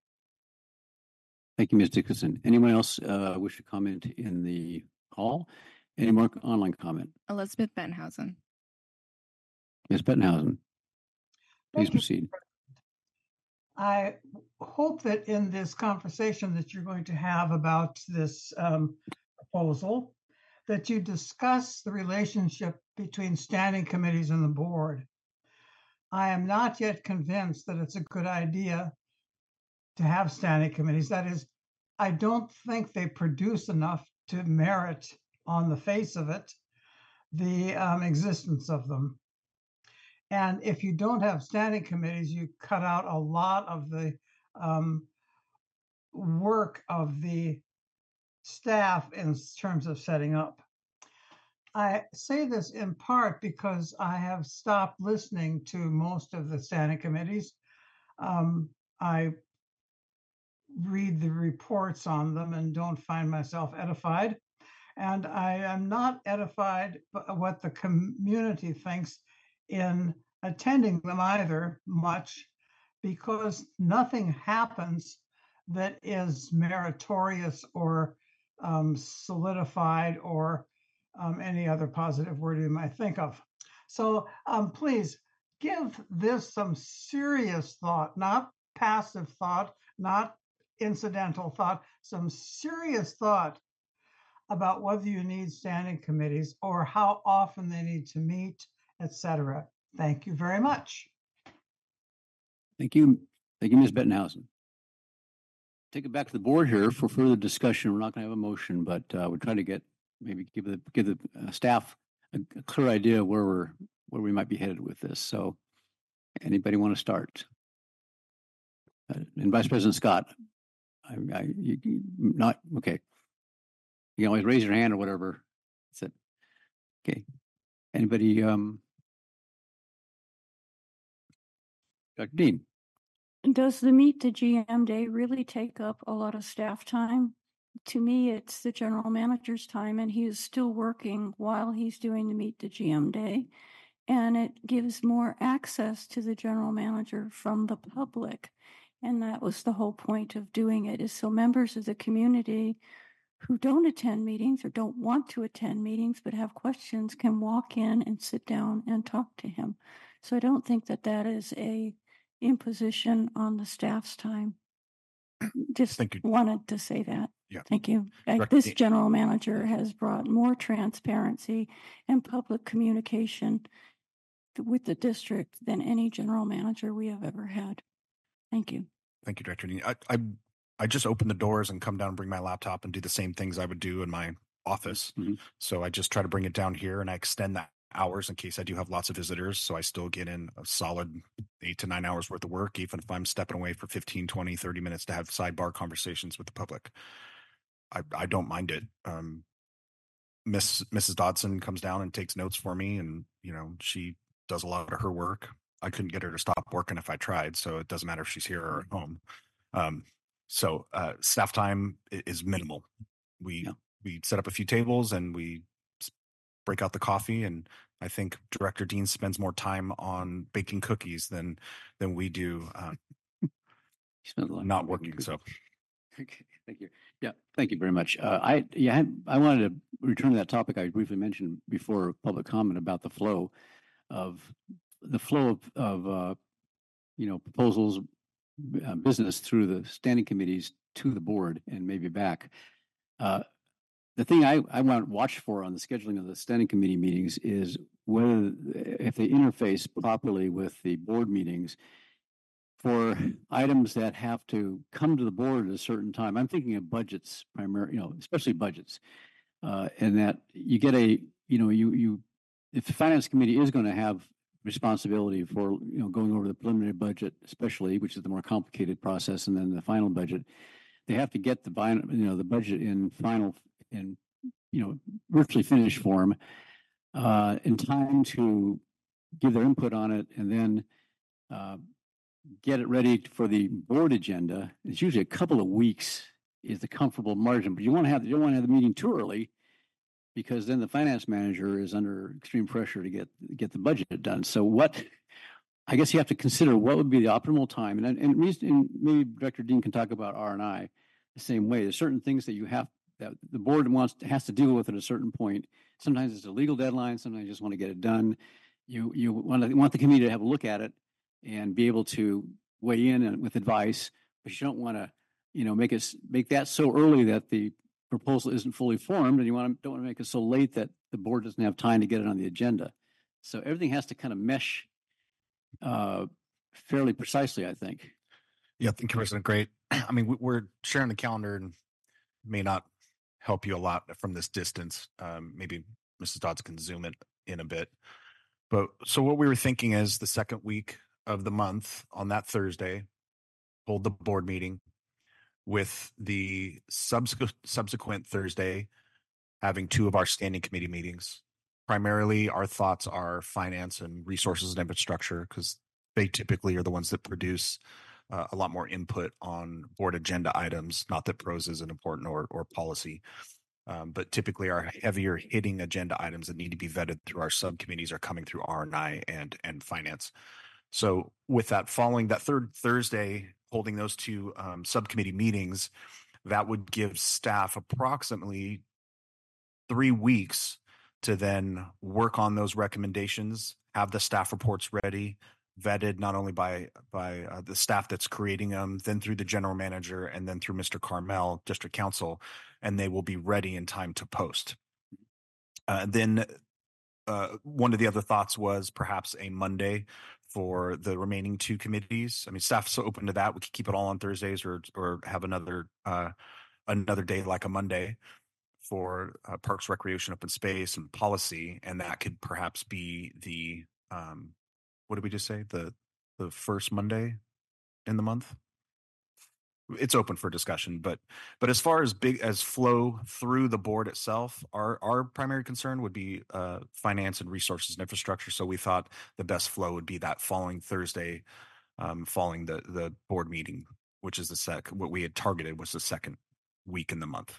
Thank you, Miz Dickinson. Anyone else uh, wish to comment in the hall? Any more online comment? Elizabeth Benhausen. Miz Bettenhausen, please Thank you. proceed. I hope that in this conversation that you're going to have about this um, proposal, that you discuss the relationship between standing committees and the board. I am not yet convinced that it's a good idea to have standing committees. That is, I don't think they produce enough to merit on the face of it the um, existence of them. And if you don't have standing committees, you cut out a lot of the um, work of the staff in terms of setting up. I say this in part because I have stopped listening to most of the standing committees. Um, I read the reports on them and don't find myself edified. And I am not edified by what the community thinks in attending them either much, because nothing happens that is meritorious or um, solidified or um, any other positive word you might think of. So um, please give this some serious thought, not passive thought, not incidental thought, some serious thought about whether you need standing committees or how often they need to meet, et cetera. Thank you very much. Thank you. Thank you, Miz Bettenhausen. Take it back to the board here for further discussion. We're not going to have a motion, but uh, we're trying to get, maybe give the give the uh, staff a, a clear idea of where we're where we might be headed with this. So, anybody want to start? Uh, and Vice President Scott, I, I you, you not okay. You can always raise your hand or whatever. That's it. Okay. Anybody? Um, Doctor Dean. Does the Meet the G M day really take up a lot of staff time? To me, it's the general manager's time, and he is still working while he's doing the Meet the G M day. And it gives more access to the general manager from the public. And that was the whole point of doing it, is so members of the community who don't attend meetings or don't want to attend meetings but have questions can walk in and sit down and talk to him. So I don't think that that is a imposition on the staff's time. Just Thank you. wanted to say that. Yeah. Thank you. Uh, Director This Dean. general manager has brought more transparency and public communication with the district than any general manager we have ever had. Thank you. Thank you, Director Dean. I, I I just open the doors and come down and bring my laptop and do the same things I would do in my office. Mhm. So I just try to bring it down here, and I extend that hours in case I do have lots of visitors. So I still get in a solid eight to nine hours worth of work, even if I'm stepping away for fifteen, twenty, thirty minutes to have sidebar conversations with the public. I, I don't mind it. Um, Miss Missus Dodson comes down and takes notes for me, and you know, she does a lot of her work. I couldn't get her to stop working if I tried, so it doesn't matter if she's here or at home. Um, so uh, staff time i- is minimal. We Yeah. we set up a few tables and we s- break out the coffee, and I think Director Dean spends more time on baking cookies than than we do um, You spent a lot of not time working. making So Okay, thank you. Yeah, thank you very much. Uh, I, yeah, I, I wanted to return to that topic I briefly mentioned before public comment about the flow of the flow of, of uh, you know, proposals, uh, business through the standing committees to the board and maybe back. Uh, the thing I, I want to watch for on the scheduling of the standing committee meetings is whether, if they interface properly with the board meetings for items that have to come to the board at a certain time. I'm thinking of budgets primarily, you know, especially budgets. Uh, and that you get a, you know, you, you, if the finance committee is going to have responsibility for, you know, going over the preliminary budget, especially, which is the more complicated process, and then the final budget, they have to get the, final, you know, the budget in final, in, you know, virtually finished form, uh, in time to give their input on it, and then, uh, get it ready for the board agenda. It's usually a couple of weeks is the comfortable margin, but you want to have, you don't want to have the meeting too early, because then the finance manager is under extreme pressure to get, get the budget done. So what, I guess you have to consider what would be the optimal time. And, and, reason, and maybe Director Dean can talk about R and I the same way. There's certain things that you have, that the board wants, has to deal with at a certain point. Sometimes it's a legal deadline. Sometimes you just want to get it done. You, you want to, want the committee to have a look at it and be able to weigh in and, with advice, but you don't want to, you know, make it make that so early that the proposal isn't fully formed, and you want to don't want to make it so late that the board doesn't have time to get it on the agenda. So everything has to kind of mesh uh, fairly precisely, I think. yeah, thank you, President. Great. I mean, we- we're sharing the calendar and may not help you a lot from this distance. Um, maybe Missus Dodds can zoom it in a bit. But so what we were thinking is the second week of the month on that Thursday, hold the board meeting, with the subsequent subsequent Thursday having two of our standing committee meetings. Primarily, our thoughts are finance and resources and infrastructure, because they typically are the ones that produce uh, a lot more input on board agenda items. Not that prose isn't important or or policy, um, but typically our heavier hitting agenda items that need to be vetted through our subcommittees are coming through R and I and and finance. So with that, following that third Thursday, holding those two um, subcommittee meetings, that would give staff approximately three weeks to then work on those recommendations, have the staff reports ready, vetted not only by by uh, the staff that's creating them, then through the general manager, and then through Mister Carmel, district council, and they will be ready in time to post. Uh, then uh, one of the other thoughts was perhaps a Monday for the remaining two committees. I mean, staff's so open to that. We could keep it all on Thursdays, or or have another uh, another day like a Monday for uh, Parks, Recreation, Open Space, and Policy, and that could perhaps be the um, what did we just say? The the first Monday in the month. It's open for discussion, but but as far as big as flow through the board itself, our our primary concern would be uh, finance and resources and infrastructure. So we thought the best flow would be that following Thursday um, following the, the board meeting, which is the sec, what we had targeted was the second week in the month.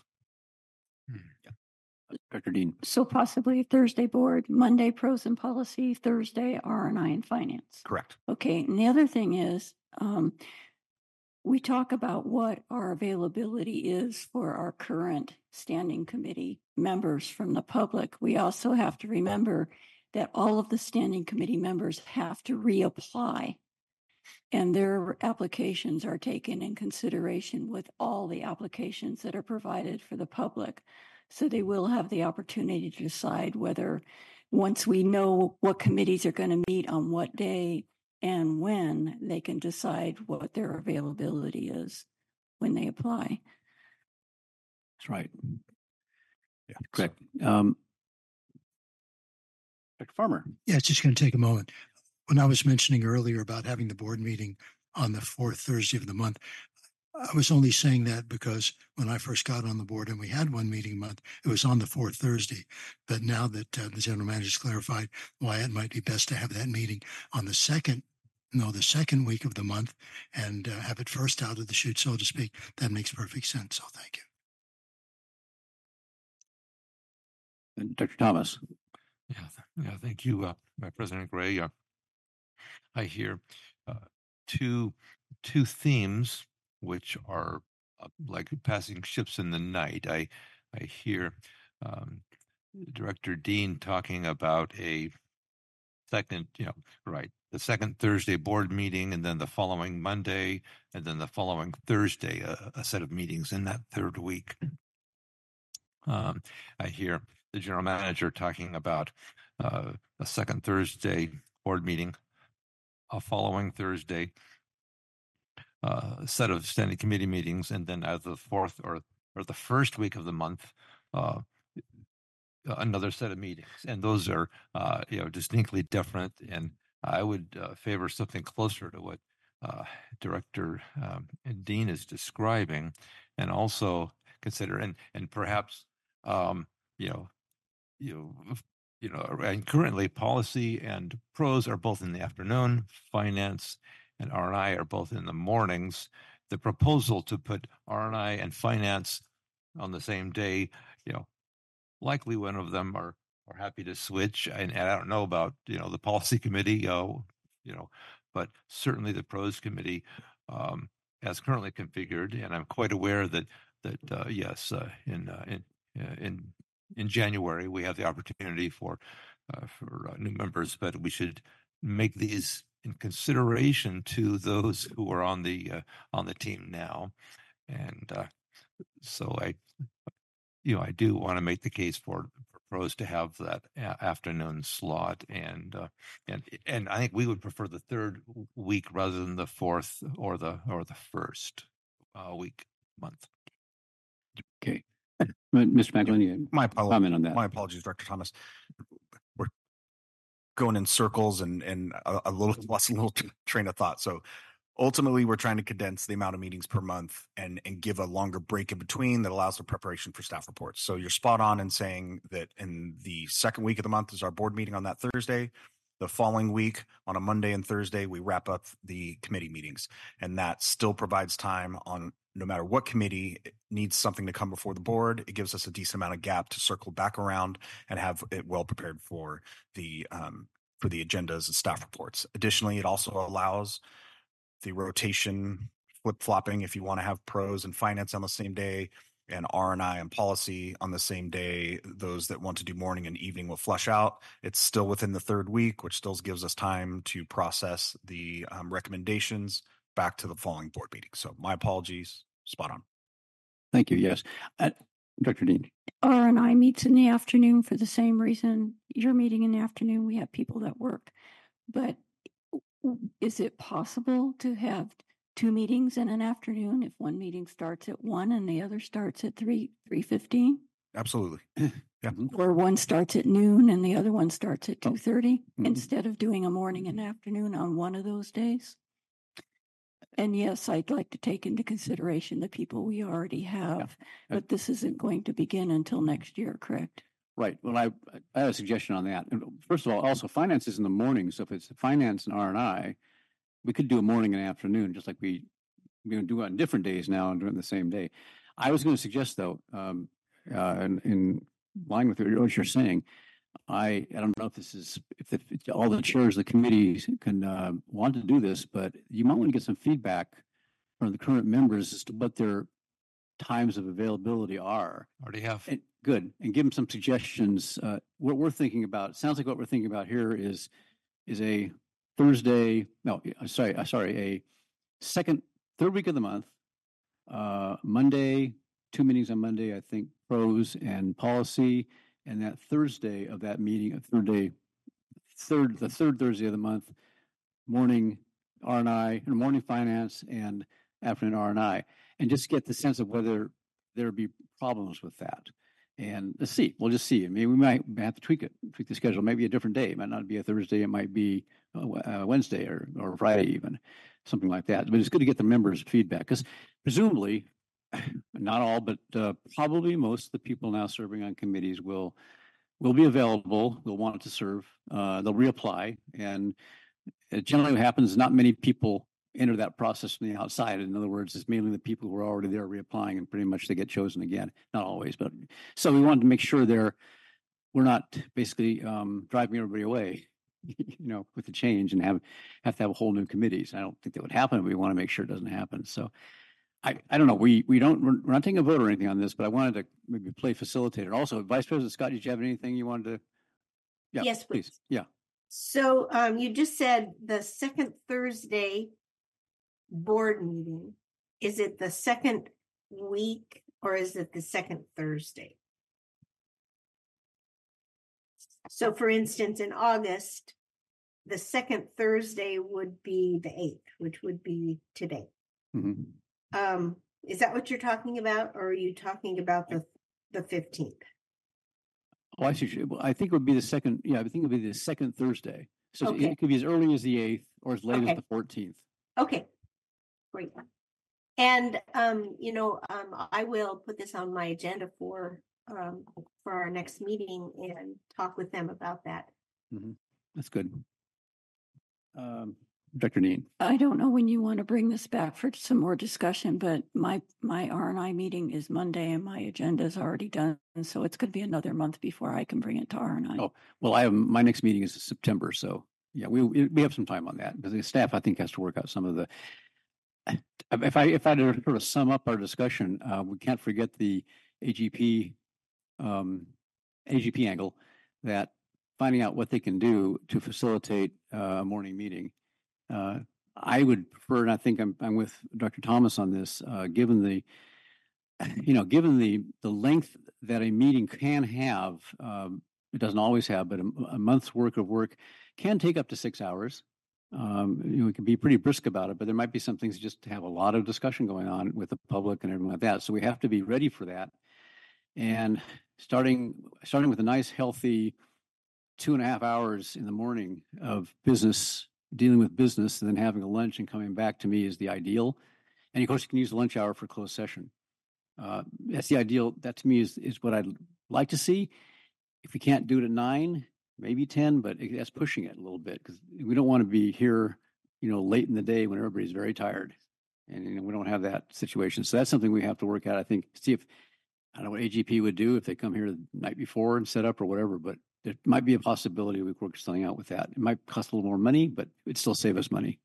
Yeah. Director Dean. So possibly Thursday board, Monday pros and policy, Thursday R and I and finance. Correct. Okay. And the other thing is, um, we talk about what our availability is for our current standing committee members from the public. We also have to remember that all of the standing committee members have to reapply, and their applications are taken in consideration with all the applications that are provided for the public. So they will have the opportunity to decide whether, once we know what committees are going to meet on what day and when, they can decide what their availability is when they apply. That's right. Yeah. Correct. Um, Doctor Farmer. Yeah, it's just going to take a moment. When I was mentioning earlier about having the board meeting on the fourth Thursday of the month, I was only saying that because when I first got on the board and we had one meeting a month, it was on the fourth Thursday. But now that uh, the general manager's clarified why it might be best to have that meeting on the second, no, the second week of the month and uh, have it first out of the chute, so to speak, that makes perfect sense. So thank you. And Doctor Thomas. Yeah, th- yeah. Thank you, uh, uh, President Gray. Uh, I hear uh, two two themes which are uh, like passing ships in the night. I I hear um, Director Dean talking about a second, you know, right, the second Thursday board meeting, and then the following Monday, and then the following Thursday, a, a set of meetings in that third week. Um, I hear the general manager talking about uh, a second Thursday board meeting, a following Thursday, uh, a set of standing committee meetings, and then either the fourth or or the first week of the month, uh, another set of meetings. And those are uh, you know distinctly different. And I would uh, favor something closer to what uh, Director um, Dean is describing, and also consider and and perhaps um, you know you know. You know, and currently policy and pros are both in the afternoon, finance and R and I are both in the mornings. The proposal to put R and I and finance on the same day, you know, likely one of them are are happy to switch. And, and I don't know about, you know, the policy committee, uh, you know, but certainly the pros committee um, as currently configured. And I'm quite aware that that uh, yes, uh, in uh, in uh, in in January we have the opportunity for uh, for uh, new members, but we should make these in consideration to those who are on the uh, on the team now. And uh, so I, you know, I do want to make the case for, for pros to have that a- afternoon slot, and uh, and and I think we would prefer the third week rather than the fourth or the or the first uh, week month. Okay, Mister McElhinney, My apologies. comment on that. My apologies, Director Thomas. We're going in circles and and a, a little lost a little train of thought. So ultimately, we're trying to condense the amount of meetings per month and and give a longer break in between that allows for preparation for staff reports. So you're spot on in saying that in the second week of the month is our board meeting on that Thursday. The following week on a Monday and Thursday, we wrap up the committee meetings, and that still provides time on no matter what committee needs something to come before the board. It gives us a decent amount of gap to circle back around and have it well prepared for the um, for the agendas and staff reports. Additionally, it also allows the rotation, flip flopping, if you want to have pros and finance on the same day and R and I and policy on the same day. Those that want to do morning and evening will flush out. It's still within the third week, which still gives us time to process the um, recommendations back to the following board meeting. So my apologies, spot on. Thank you. Yes. Uh, Doctor Dean. R and I meets in the afternoon for the same reason. You're meeting in the afternoon. We have people that work. But is it possible to have two meetings in an afternoon if one meeting starts at one and the other starts at three, three fifteen? Absolutely. Yeah. Or one starts at noon and the other one starts at two thirty Mhm. instead of doing a morning and afternoon on one of those days? And yes, I'd like to take into consideration the people we already have, but this isn't going to begin until next year, correct? Right. Well, I I have a suggestion on that. And first of all, also finance is in the morning. So if it's finance and R and I, we could do a morning and afternoon, just like we, we're going to do it on different days now and during the same day. I was going to suggest though, um, uh, in, in line with what you're saying, I, I don't know if this is, if, the, if all the chairs of the committees can uh, want to do this, but you might want to get some feedback from the current members as to what their times of availability are. Already have. And, good. And give them some suggestions. Uh, what we're thinking about, sounds like what we're thinking about here is, is a Thursday, no, sorry, uh, sorry, a second, third week of the month, uh, Monday, two meetings on Monday, I think pros and policy. And that Thursday of that meeting, a third day, third, the third Thursday of the month, morning R and I, or morning finance and afternoon R and I, and just get the sense of whether there be problems with that. And let's see, we'll just see. I mean, we might have to tweak it, tweak the schedule. Maybe a different day. It might not be a Thursday. It might be a Wednesday or, or Friday even, something like that. But it's good to get the members' feedback because presumably, not all, but uh, probably most of the people now serving on committees will will be available, will want to serve. Uh, they'll reapply. And it generally what happens, not many people enter that process from the outside. In other words, it's mainly the people who are already there reapplying, and pretty much they get chosen again. Not always, but so we wanted to make sure they're we're not basically um, driving everybody away, you know, with the change and have have to have a whole new committees. I don't think that would happen. But we want to make sure it doesn't happen. So I, I don't know. We we don't we're not taking a vote or anything on this, but I wanted to maybe play facilitator. Also, Vice President Scott, did you have anything you wanted to? Yeah, yes, please. please. Yeah. So um, you just said the second Thursday board meeting. Is it the second week or is it the second Thursday? So for instance, in August, the second Thursday would be the eighth, which would be today. Mm-hmm. Um, is that what you're talking about, or are you talking about the the fifteenth? Oh, I see. Well, I think it would be the second. Yeah, I think it would be the second Thursday. So Okay. it could be as early as the eighth or as late Okay. as the fourteenth. Okay, great. And um, you know, um, I will put this on my agenda for um for our next meeting and talk with them about that. Mm-hmm. That's good. Um, Director Dean. I don't know when you want to bring this back for some more discussion, but my my R and I meeting is Monday and my agenda is already done. So it's going to be another month before I can bring it to R and I. Oh, well, I have my next meeting is in September, so yeah, we we have some time on that because the staff I think has to work out some of the. If I if I had to sort of sum up our discussion, uh, we can't forget the A G P um, A G P angle, that finding out what they can do to facilitate uh, a morning meeting. Uh, I would prefer, and I think I'm I'm with Doctor Thomas on this, uh, given the, you know, given the the length that a meeting can have, um, it doesn't always have, but a, a month's work of work can take up to six hours. Um, you know, we can be pretty brisk about it, but there might be some things just to have a lot of discussion going on with the public and everything like that. So we have to be ready for that. And starting starting with a nice, healthy two and a half hours in the morning of business, dealing with business, and then having a lunch and coming back to me is the ideal. And of course, you can use the lunch hour for closed session. Uh, that's the ideal. That to me is is what I'd like to see. If we can't do it at nine, maybe ten, but it, that's pushing it a little bit because we don't want to be here, you know, late in the day when everybody's very tired, and you know, we don't have that situation. So that's something we have to work out. I think see if I don't know what A G P would do if they come here the night before and set up or whatever, but there might be a possibility we could work something out with that. It might cost a little more money, but it'd still save us money.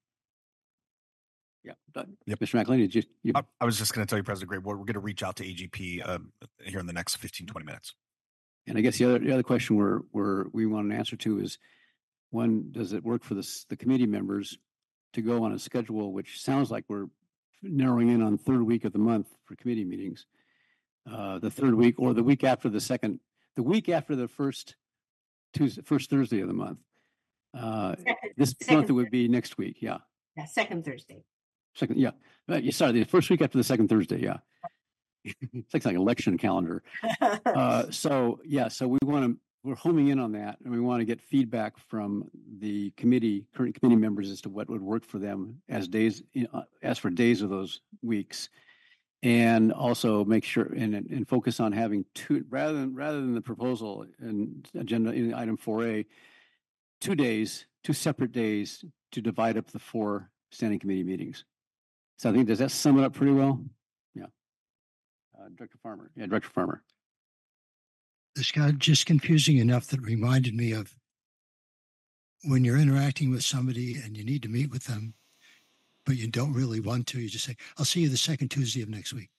Yeah. Yep. Mister McElhaney, did you? you... I, I was just going to tell you, President Gray, we're, we're going to reach out to A G P uh, here in the next fifteen, twenty minutes. And I guess the other the other question we're, we're, we want an answer to is, one, does it work for the, the committee members to go on a schedule, which sounds like we're narrowing in on third week of the month for committee meetings, uh, the third week or the week after the second, the week after the first Tuesday, first Thursday of the month. Uh, Second, this second month it would be next week. Yeah. Yeah, second Thursday. Second. Yeah. Uh, yeah, sorry. The first week after the second Thursday. Yeah. It's like an election calendar. Uh, so yeah, so we want to, we're homing in on that, and we want to get feedback from the committee, current committee members as to what would work for them as days, uh, as for days of those weeks, and also make sure and and focus on having two rather than rather than the proposal and agenda in item four A, two days, two separate days to divide up the four standing committee meetings. So I think, does that sum it up pretty well? Yeah. Uh, Director Farmer. Yeah, Director Farmer. This got just confusing enough that reminded me of when you're interacting with somebody and you need to meet with them, but you don't really want to. You just say, "I'll see you the second Tuesday of next week."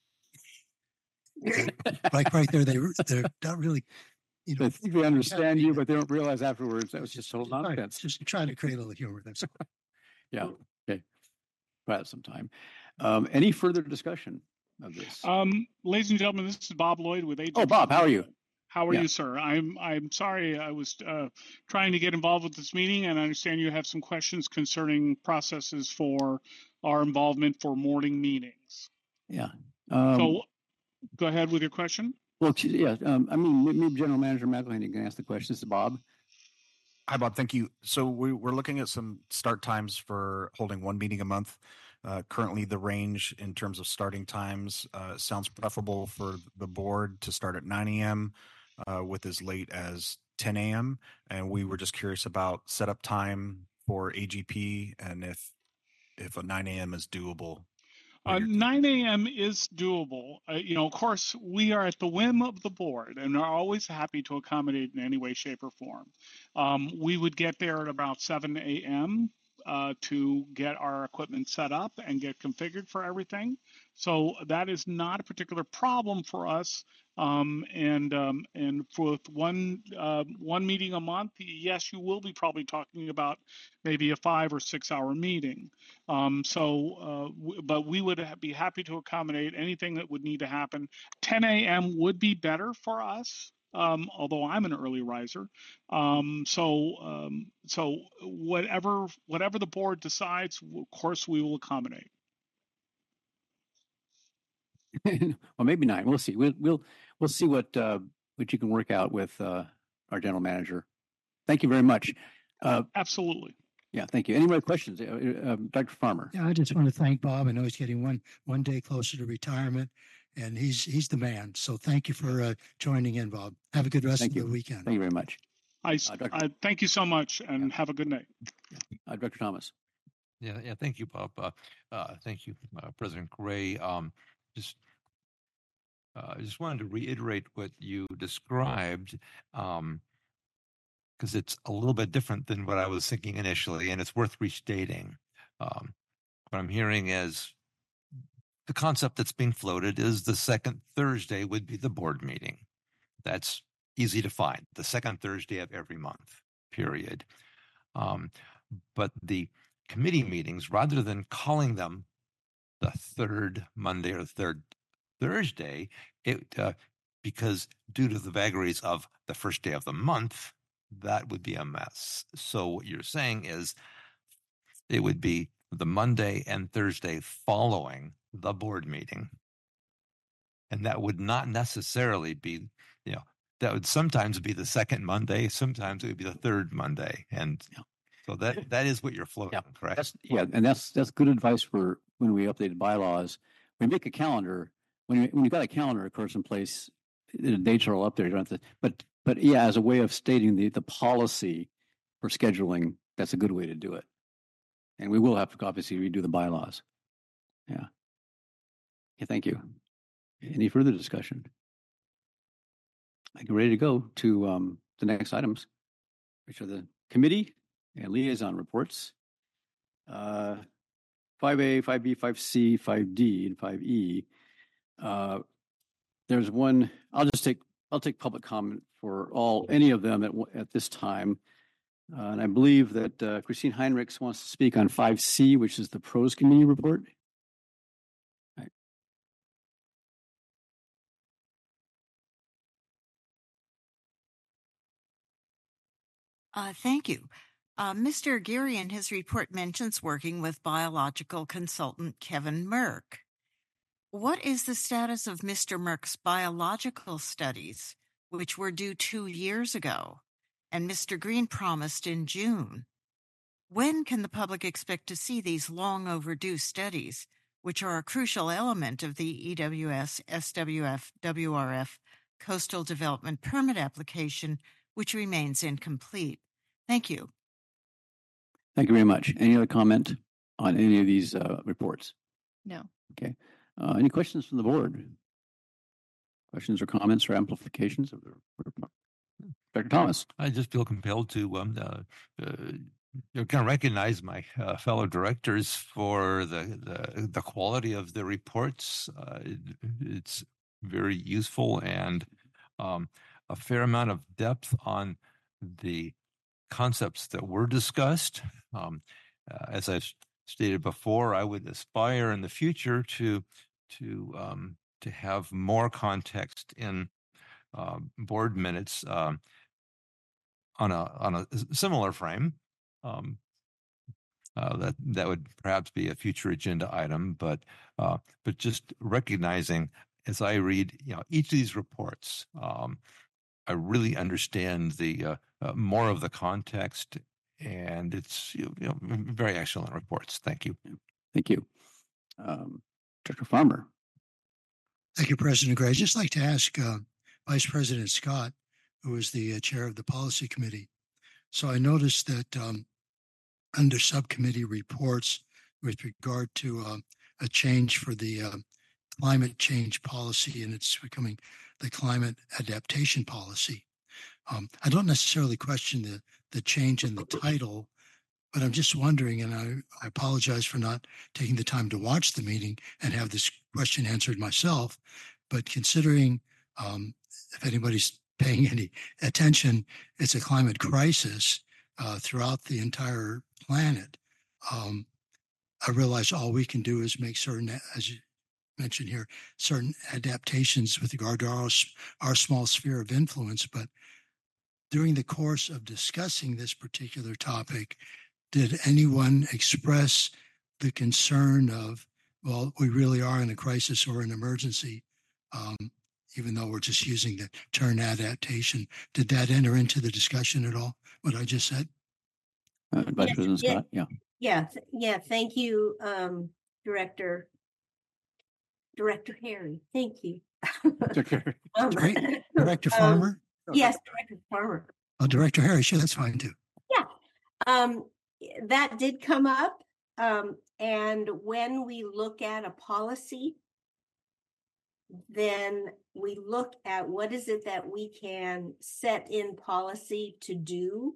Like right there, they they're not really, you know. I think they understand you, but they don't realize afterwards that was just total nonsense. Right, just trying to create a little humor. That's all. Yeah. Okay. Right. Sometime. Um, any further discussion of this? Um, ladies and gentlemen, this is Bob Lloyd with A G P. Oh, Bob, how are you? How are Yeah. you, sir? I'm I'm sorry. I was uh, trying to get involved with this meeting, and I understand you have some questions concerning processes for our involvement for morning meetings. Yeah. Um, so, go ahead with your question. Well, yeah. Um, I mean, maybe General Manager McElhaney can ask the question. This is Bob. Hi, Bob. Thank you. So we, we're looking at some start times for holding one meeting a month. Uh, currently, the range in terms of starting times uh, sounds preferable for the board to start at nine a.m. Uh, with as late as ten a.m. And we were just curious about setup time for A G P and if if a nine a.m. is doable. Uh, nine a.m. is doable. Uh, you know, of course, we are at the whim of the board and are always happy to accommodate in any way, shape, or form. Um, we would get there at about seven a.m. Uh, to get our equipment set up and get configured for everything. So that is not a particular problem for us. Um, and um, and for one uh, one meeting a month, yes, you will be probably talking about maybe a five or six hour meeting. Um, so, uh, w- but we would ha- be happy to accommodate anything that would need to happen. ten a.m. would be better for us. Um, although I'm an early riser, um, so um, so whatever whatever the board decides, of course we will accommodate. Well, maybe nine. We'll see. We'll we'll we'll see what uh, what you can work out with uh, our general manager. Thank you very much. Uh, Absolutely. Yeah. Thank you. Any more questions, uh, uh, Doctor Farmer? Yeah, I just want to thank Bob. I know he's getting one one day closer to retirement, and he's he's the man. So thank you for uh, joining in, Bob. Have a good rest Thank of you. the weekend. Thank you very much. I, Uh, I thank you so much, and have a good night. Uh, Director Thomas. Yeah, yeah. Thank you, Bob. Uh, uh, thank you, uh, President Gray. Um, just, uh, I just wanted to reiterate what you described, um, because it's a little bit different than what I was thinking initially, and it's worth restating. Um, what I'm hearing is the concept that's being floated is the second Thursday would be the board meeting. That's easy to find. The second Thursday of every month, period. Um, but the committee meetings, rather than calling them the third Monday or the third Thursday, it uh, because due to the vagaries of the first day of the month, that would be a mess. So what you're saying is it would be the Monday and Thursday following the board meeting. And that would not necessarily be, you know, that would sometimes be the second Monday, sometimes it would be the third Monday. And you know, so that that is what you're floating, Yeah, correct? That's, yeah, and that's that's good advice for when we updated bylaws. We make a calendar. When you, when you've got a calendar, of course, in place, the dates are all up there. You don't have to, but but yeah, as a way of stating the the policy for scheduling, that's a good way to do it. And we will have to obviously redo the bylaws. Yeah. Yeah. Thank you. Any further discussion? I get ready to go to um, the next items, which are the committee and liaison reports. Uh, five A, five B, five C, five D, and five E. Uh, there's one. I'll just take. I'll take public comment for all any of them at at this time. Uh, and I believe that uh, Christine Heinrichs wants to speak on five C, which is the pros committee report. Right. Uh, thank you. Uh, Mister Geary in his report mentions working with biological consultant Kevin Merck. What is the status of Mister Merck's biological studies, which were due two years ago, and Mister Green promised in June? When can the public expect to see these long overdue studies, which are a crucial element of the E W S, S W F, W R F Coastal Development Permit application, which remains incomplete? Thank you. Thank you very much. Any other comment on any of these uh, reports? No. Okay. Uh, any questions from the board? Questions or comments or amplifications of the report? Doctor Thomas. I just feel compelled to um, uh, uh, you know, kind of recognize my uh, fellow directors for the, the the quality of the reports. Uh, it, it's very useful and um, a fair amount of depth on the concepts that were discussed. Um, uh, as I've stated before, I would aspire in the future to to um, to have more context in uh, board minutes um, on a on a similar frame. Um, uh, that that would perhaps be a future agenda item, but uh, but just recognizing as I read, you know, each of these reports, um, I really understand the uh, uh, more of the context, and it's you know very excellent reports. Thank you. Thank you, um, Doctor Farmer. Thank you, President Gray. I'd just like to ask uh, Vice President Scott, who is the uh, chair of the policy committee. So I noticed that um, under subcommittee reports with regard to uh, a change for the uh, climate change policy, and it's becoming the climate adaptation policy. Um, I don't necessarily question the, the change in the title, but I'm just wondering, and I, I apologize for not taking the time to watch the meeting and have this question answered myself, but considering um, if anybody's paying any attention, it's a climate crisis uh, throughout the entire planet. Um, I realize all we can do is make certain, as you mentioned here, certain adaptations with regard to our, our small sphere of influence. But during the course of discussing this particular topic, did anyone express the concern of, well, we really are in a crisis or an emergency, um, even though we're just using the term adaptation? Did that enter into the discussion at all, what I just said? Uh, Vice Yes, President yeah, Scott, yeah. Yeah, th- yeah, thank you, um, Director, Director Harry, thank you. Director, Um, Great. Director um, Farmer? Yes, Director Farmer. Oh, Director Harry, sure, that's fine too. Yeah, um, that did come up. Um, and when we look at a policy, then we look at what is it that we can set in policy to do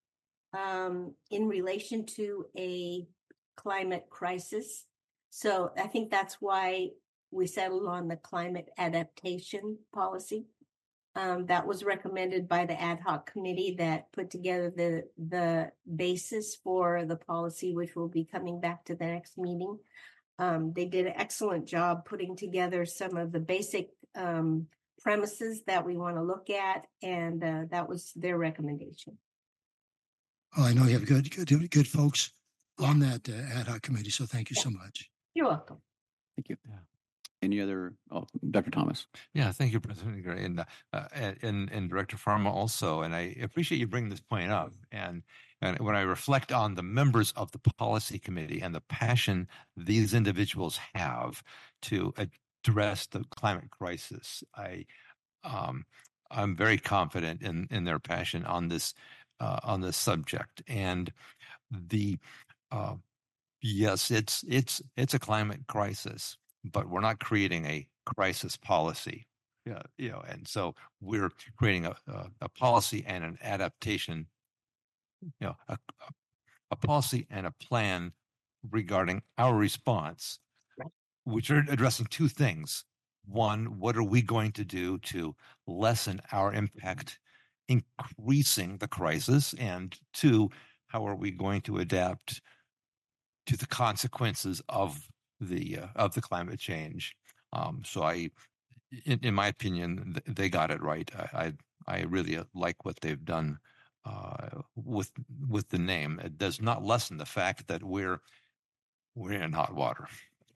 um, in relation to a climate crisis. So I think that's why we settled on the climate adaptation policy. Um, that was recommended by the ad hoc committee that put together the, the basis for the policy, which will be coming back to the next meeting. Um, they did an excellent job putting together some of the basic um, premises that we want to look at, and uh, that was their recommendation. Well, I know you have good, good, good folks on that uh, ad hoc committee, so thank you so much. You're welcome. Thank you. Yeah. Any other, oh, Doctor Thomas? Yeah, thank you, President Gray, and, uh, and and Director Farmer also. And I appreciate you bringing this point up. And and when I reflect on the members of the policy committee and the passion these individuals have to address the climate crisis, I um, I'm very confident in in their passion on this uh, on this subject. And the uh, yes, it's it's it's a climate crisis, but we're not creating a crisis policy. Yeah, you know, and so we're creating a, a, a policy and an adaptation, you know, a, a policy and a plan regarding our response, which are addressing two things. One, what are we going to do to lessen our impact, increasing the crisis? And two, how are we going to adapt to the consequences of the uh, of the climate change? Um, so I, in, in my opinion, th- they got it right. I I, I really like what they've done uh, with with the name. It does not lessen the fact that we're we're in hot water.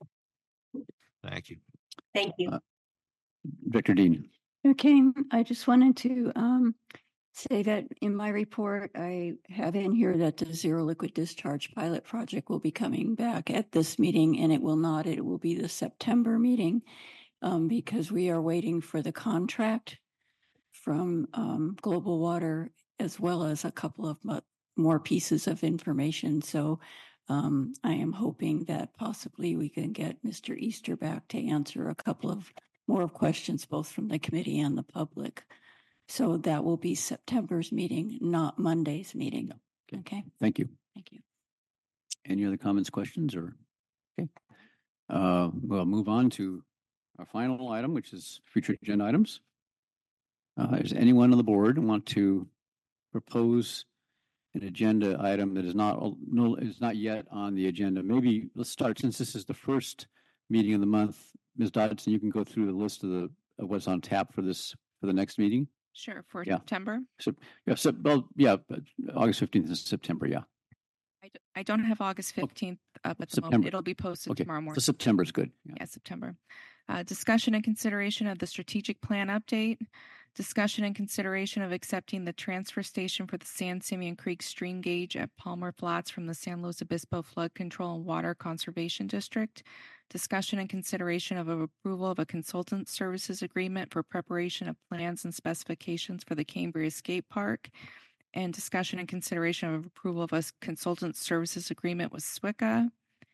Thank you. Thank you. Uh, Victor Dean. Okay, I just wanted to um, say that in my report, I have in here that the zero liquid discharge pilot project will be coming back at this meeting, and it will not, it will be the September meeting um, because we are waiting for the contract from um, Global Water, as well as a couple of mo- more pieces of information. So Um, I am hoping that possibly we can get Mister Easter back to answer a couple of more questions, both from the committee and the public. So that will be September's meeting, not Monday's meeting. Okay. Okay. Thank you. Thank you. Any other comments, questions, or? Okay. Uh, we'll move on to our final item, which is future agenda items. Uh, does anyone on the board want to propose an agenda item that is not no is not yet on the agenda? Maybe let's start, since this is the first meeting of the month. Miz Dodson, you can go through the list of the of what's on tap for this for the next meeting. Sure, for Yeah. September. So yeah, so, well, yeah, but August fifteenth is September. Yeah, I, d- I don't have August fifteenth up at the September. moment. It'll be posted okay. tomorrow So morning. September is good. Yeah. Yeah, September. Uh, discussion and consideration of the strategic plan update. Discussion and consideration of accepting the transfer station for the San Simeon Creek stream gauge at Palmer Flats from the San Luis Obispo Flood Control and Water Conservation District. Discussion and consideration of approval of a consultant services agreement for preparation of plans and specifications for the Cambria Skate Park. And discussion and consideration of approval of a consultant services agreement with S W I C A.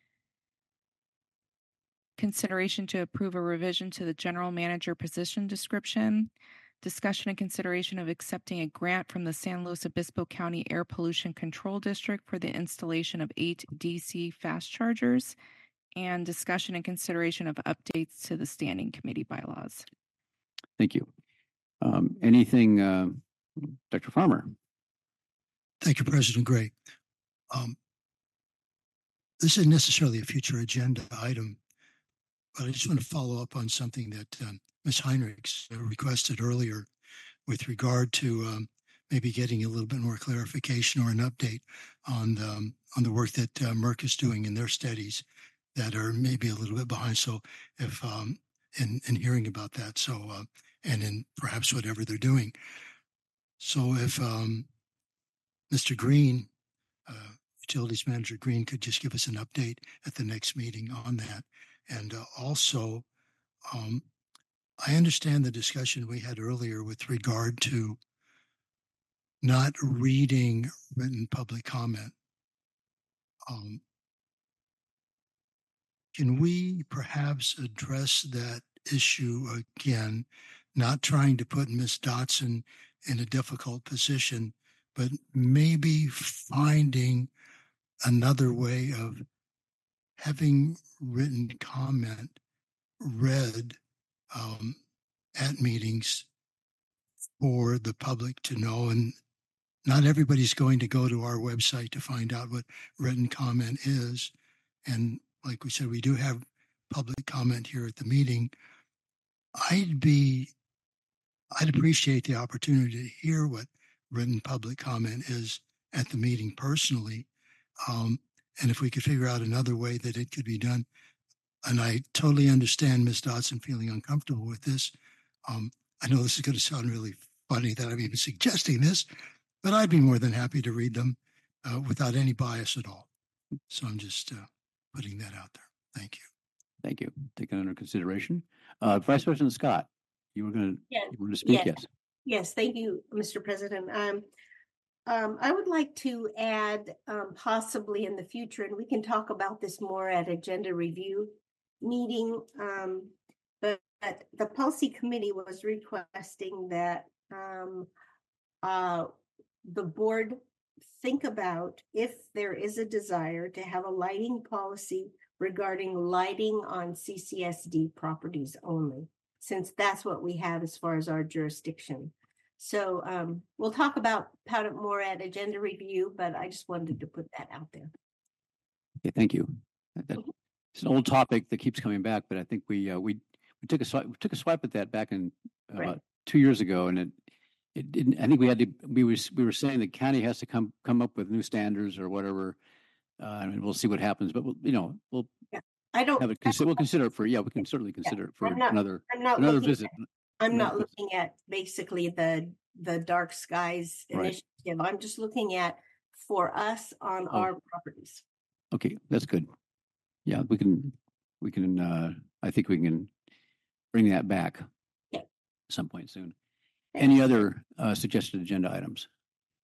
Consideration to approve a revision to the general manager position description. Discussion and consideration of accepting a grant from the San Luis Obispo County Air Pollution Control District for the installation of eight D C fast chargers. And discussion and consideration of updates to the standing committee bylaws. Thank you. Um, anything, uh, Doctor Farmer? Thank you, President Gray. Um, this isn't necessarily a future agenda item, but I just want to follow up on something that um, Miz Heinrichs requested earlier with regard to um, maybe getting a little bit more clarification or an update on the, um, on the work that uh, Merck is doing in their studies that are maybe a little bit behind. So if um, in, in hearing about that, so uh, and in perhaps whatever they're doing. So if um, Mister Green, uh, Utilities Manager Green, could just give us an update at the next meeting on that. And uh, also, um, I understand the discussion we had earlier with regard to not reading written public comment. Um, can we perhaps address that issue again, not trying to put Miz Dodson in a difficult position, but maybe finding another way of having written comment read um, at meetings for the public to know. And not everybody's going to go to our website to find out what written comment is. And like we said, we do have public comment here at the meeting. I'd be, I'd appreciate the opportunity to hear what written public comment is at the meeting personally. Um, and if we could figure out another way that it could be done. And I totally understand Miz Dodson feeling uncomfortable with this. Um, I know this is going to sound really funny that I'm even suggesting this, but I'd be more than happy to read them uh, without any bias at all. So I'm just uh, putting that out there. Thank you. Thank you. Taken under consideration. Uh, Vice President Scott, you were going to, Yeah. you were going to speak? Yes. Yes. Yes, thank you, Mister President. Um, um, I would like to add um, possibly in the future, and we can talk about this more at agenda review meeting, um, but the policy committee was requesting that um, uh, the board think about if there is a desire to have a lighting policy regarding lighting on C C S D properties only, since that's what we have as far as our jurisdiction. So um, we'll talk about about it more at agenda review, but I just wanted to put that out there. Okay, thank you. That, it's an old topic that keeps coming back, but I think we uh, we we took a swipe we took a swipe at that back in uh, Right. about two years ago, and it it didn't. I think we had to. We were we were saying the county has to come come up with new standards or whatever, uh, and we'll see what happens. But we'll you know we'll Yeah. I don't. have it. Consider, we'll consider it for yeah. We can certainly consider it for I'm not- another I'm not another looking visit. I'm No, not but- looking at basically the the dark skies Right. initiative. I'm just looking at for us on Oh. our properties. Okay, that's good. Yeah, we can, we can, uh, I think we can bring that back Yeah. at some point soon. Any other uh, suggested agenda items?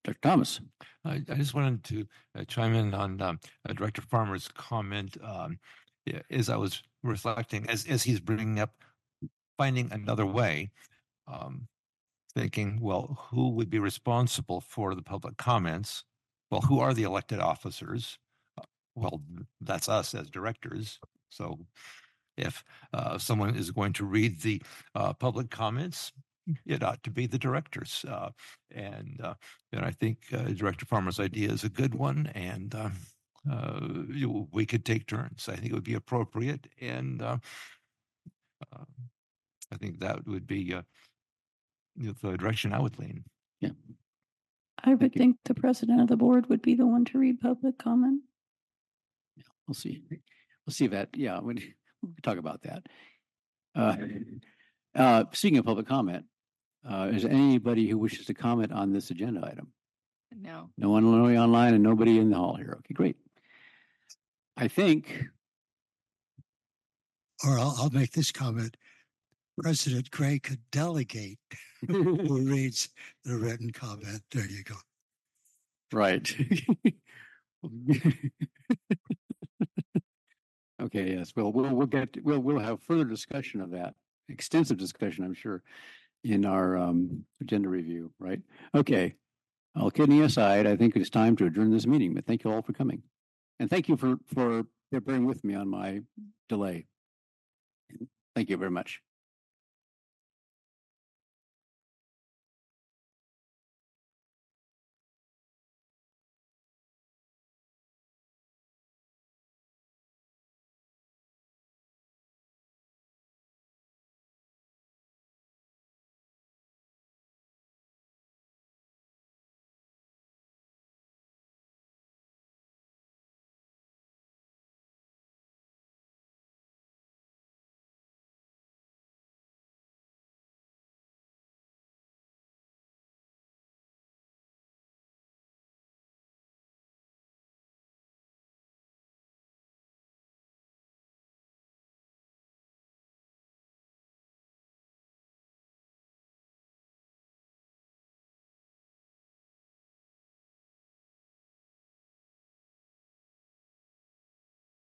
Doctor Thomas. I, I just wanted to uh, chime in on um, uh, Director Farmer's comment. Um, yeah, as I was reflecting, as as he's bringing up finding another way, um, thinking, well, who would be responsible for the public comments? Well, who are the elected officers? Uh, well, that's us as directors. So if uh, someone is going to read the uh, public comments, it ought to be the directors. Uh, and uh, and I think uh, Director Farmer's idea is a good one, and uh, uh, you, we could take turns. I think it would be appropriate, and uh, uh, I think that would be uh, the direction I would lean. Yeah. I would think the president of the board would be the one to read public comment. Yeah, we'll see. We'll see if that, yeah, we we'll talk about that. Uh, uh, speaking of public comment, uh, is there anybody who wishes to comment on this agenda item? No. No one online and nobody in the hall here. Okay, great. I think. Or I'll, I'll make this comment. President Gray could delegate who reads the written comment. There you go. Right. Okay. Yes. Well, we'll we'll get we'll we'll have further discussion of that, extensive discussion, I'm sure, in our um, agenda review. Right. Okay. All kidding aside, I think it's time to adjourn this meeting. But thank you all for coming, and thank you for for bearing with me on my delay. Thank you very much.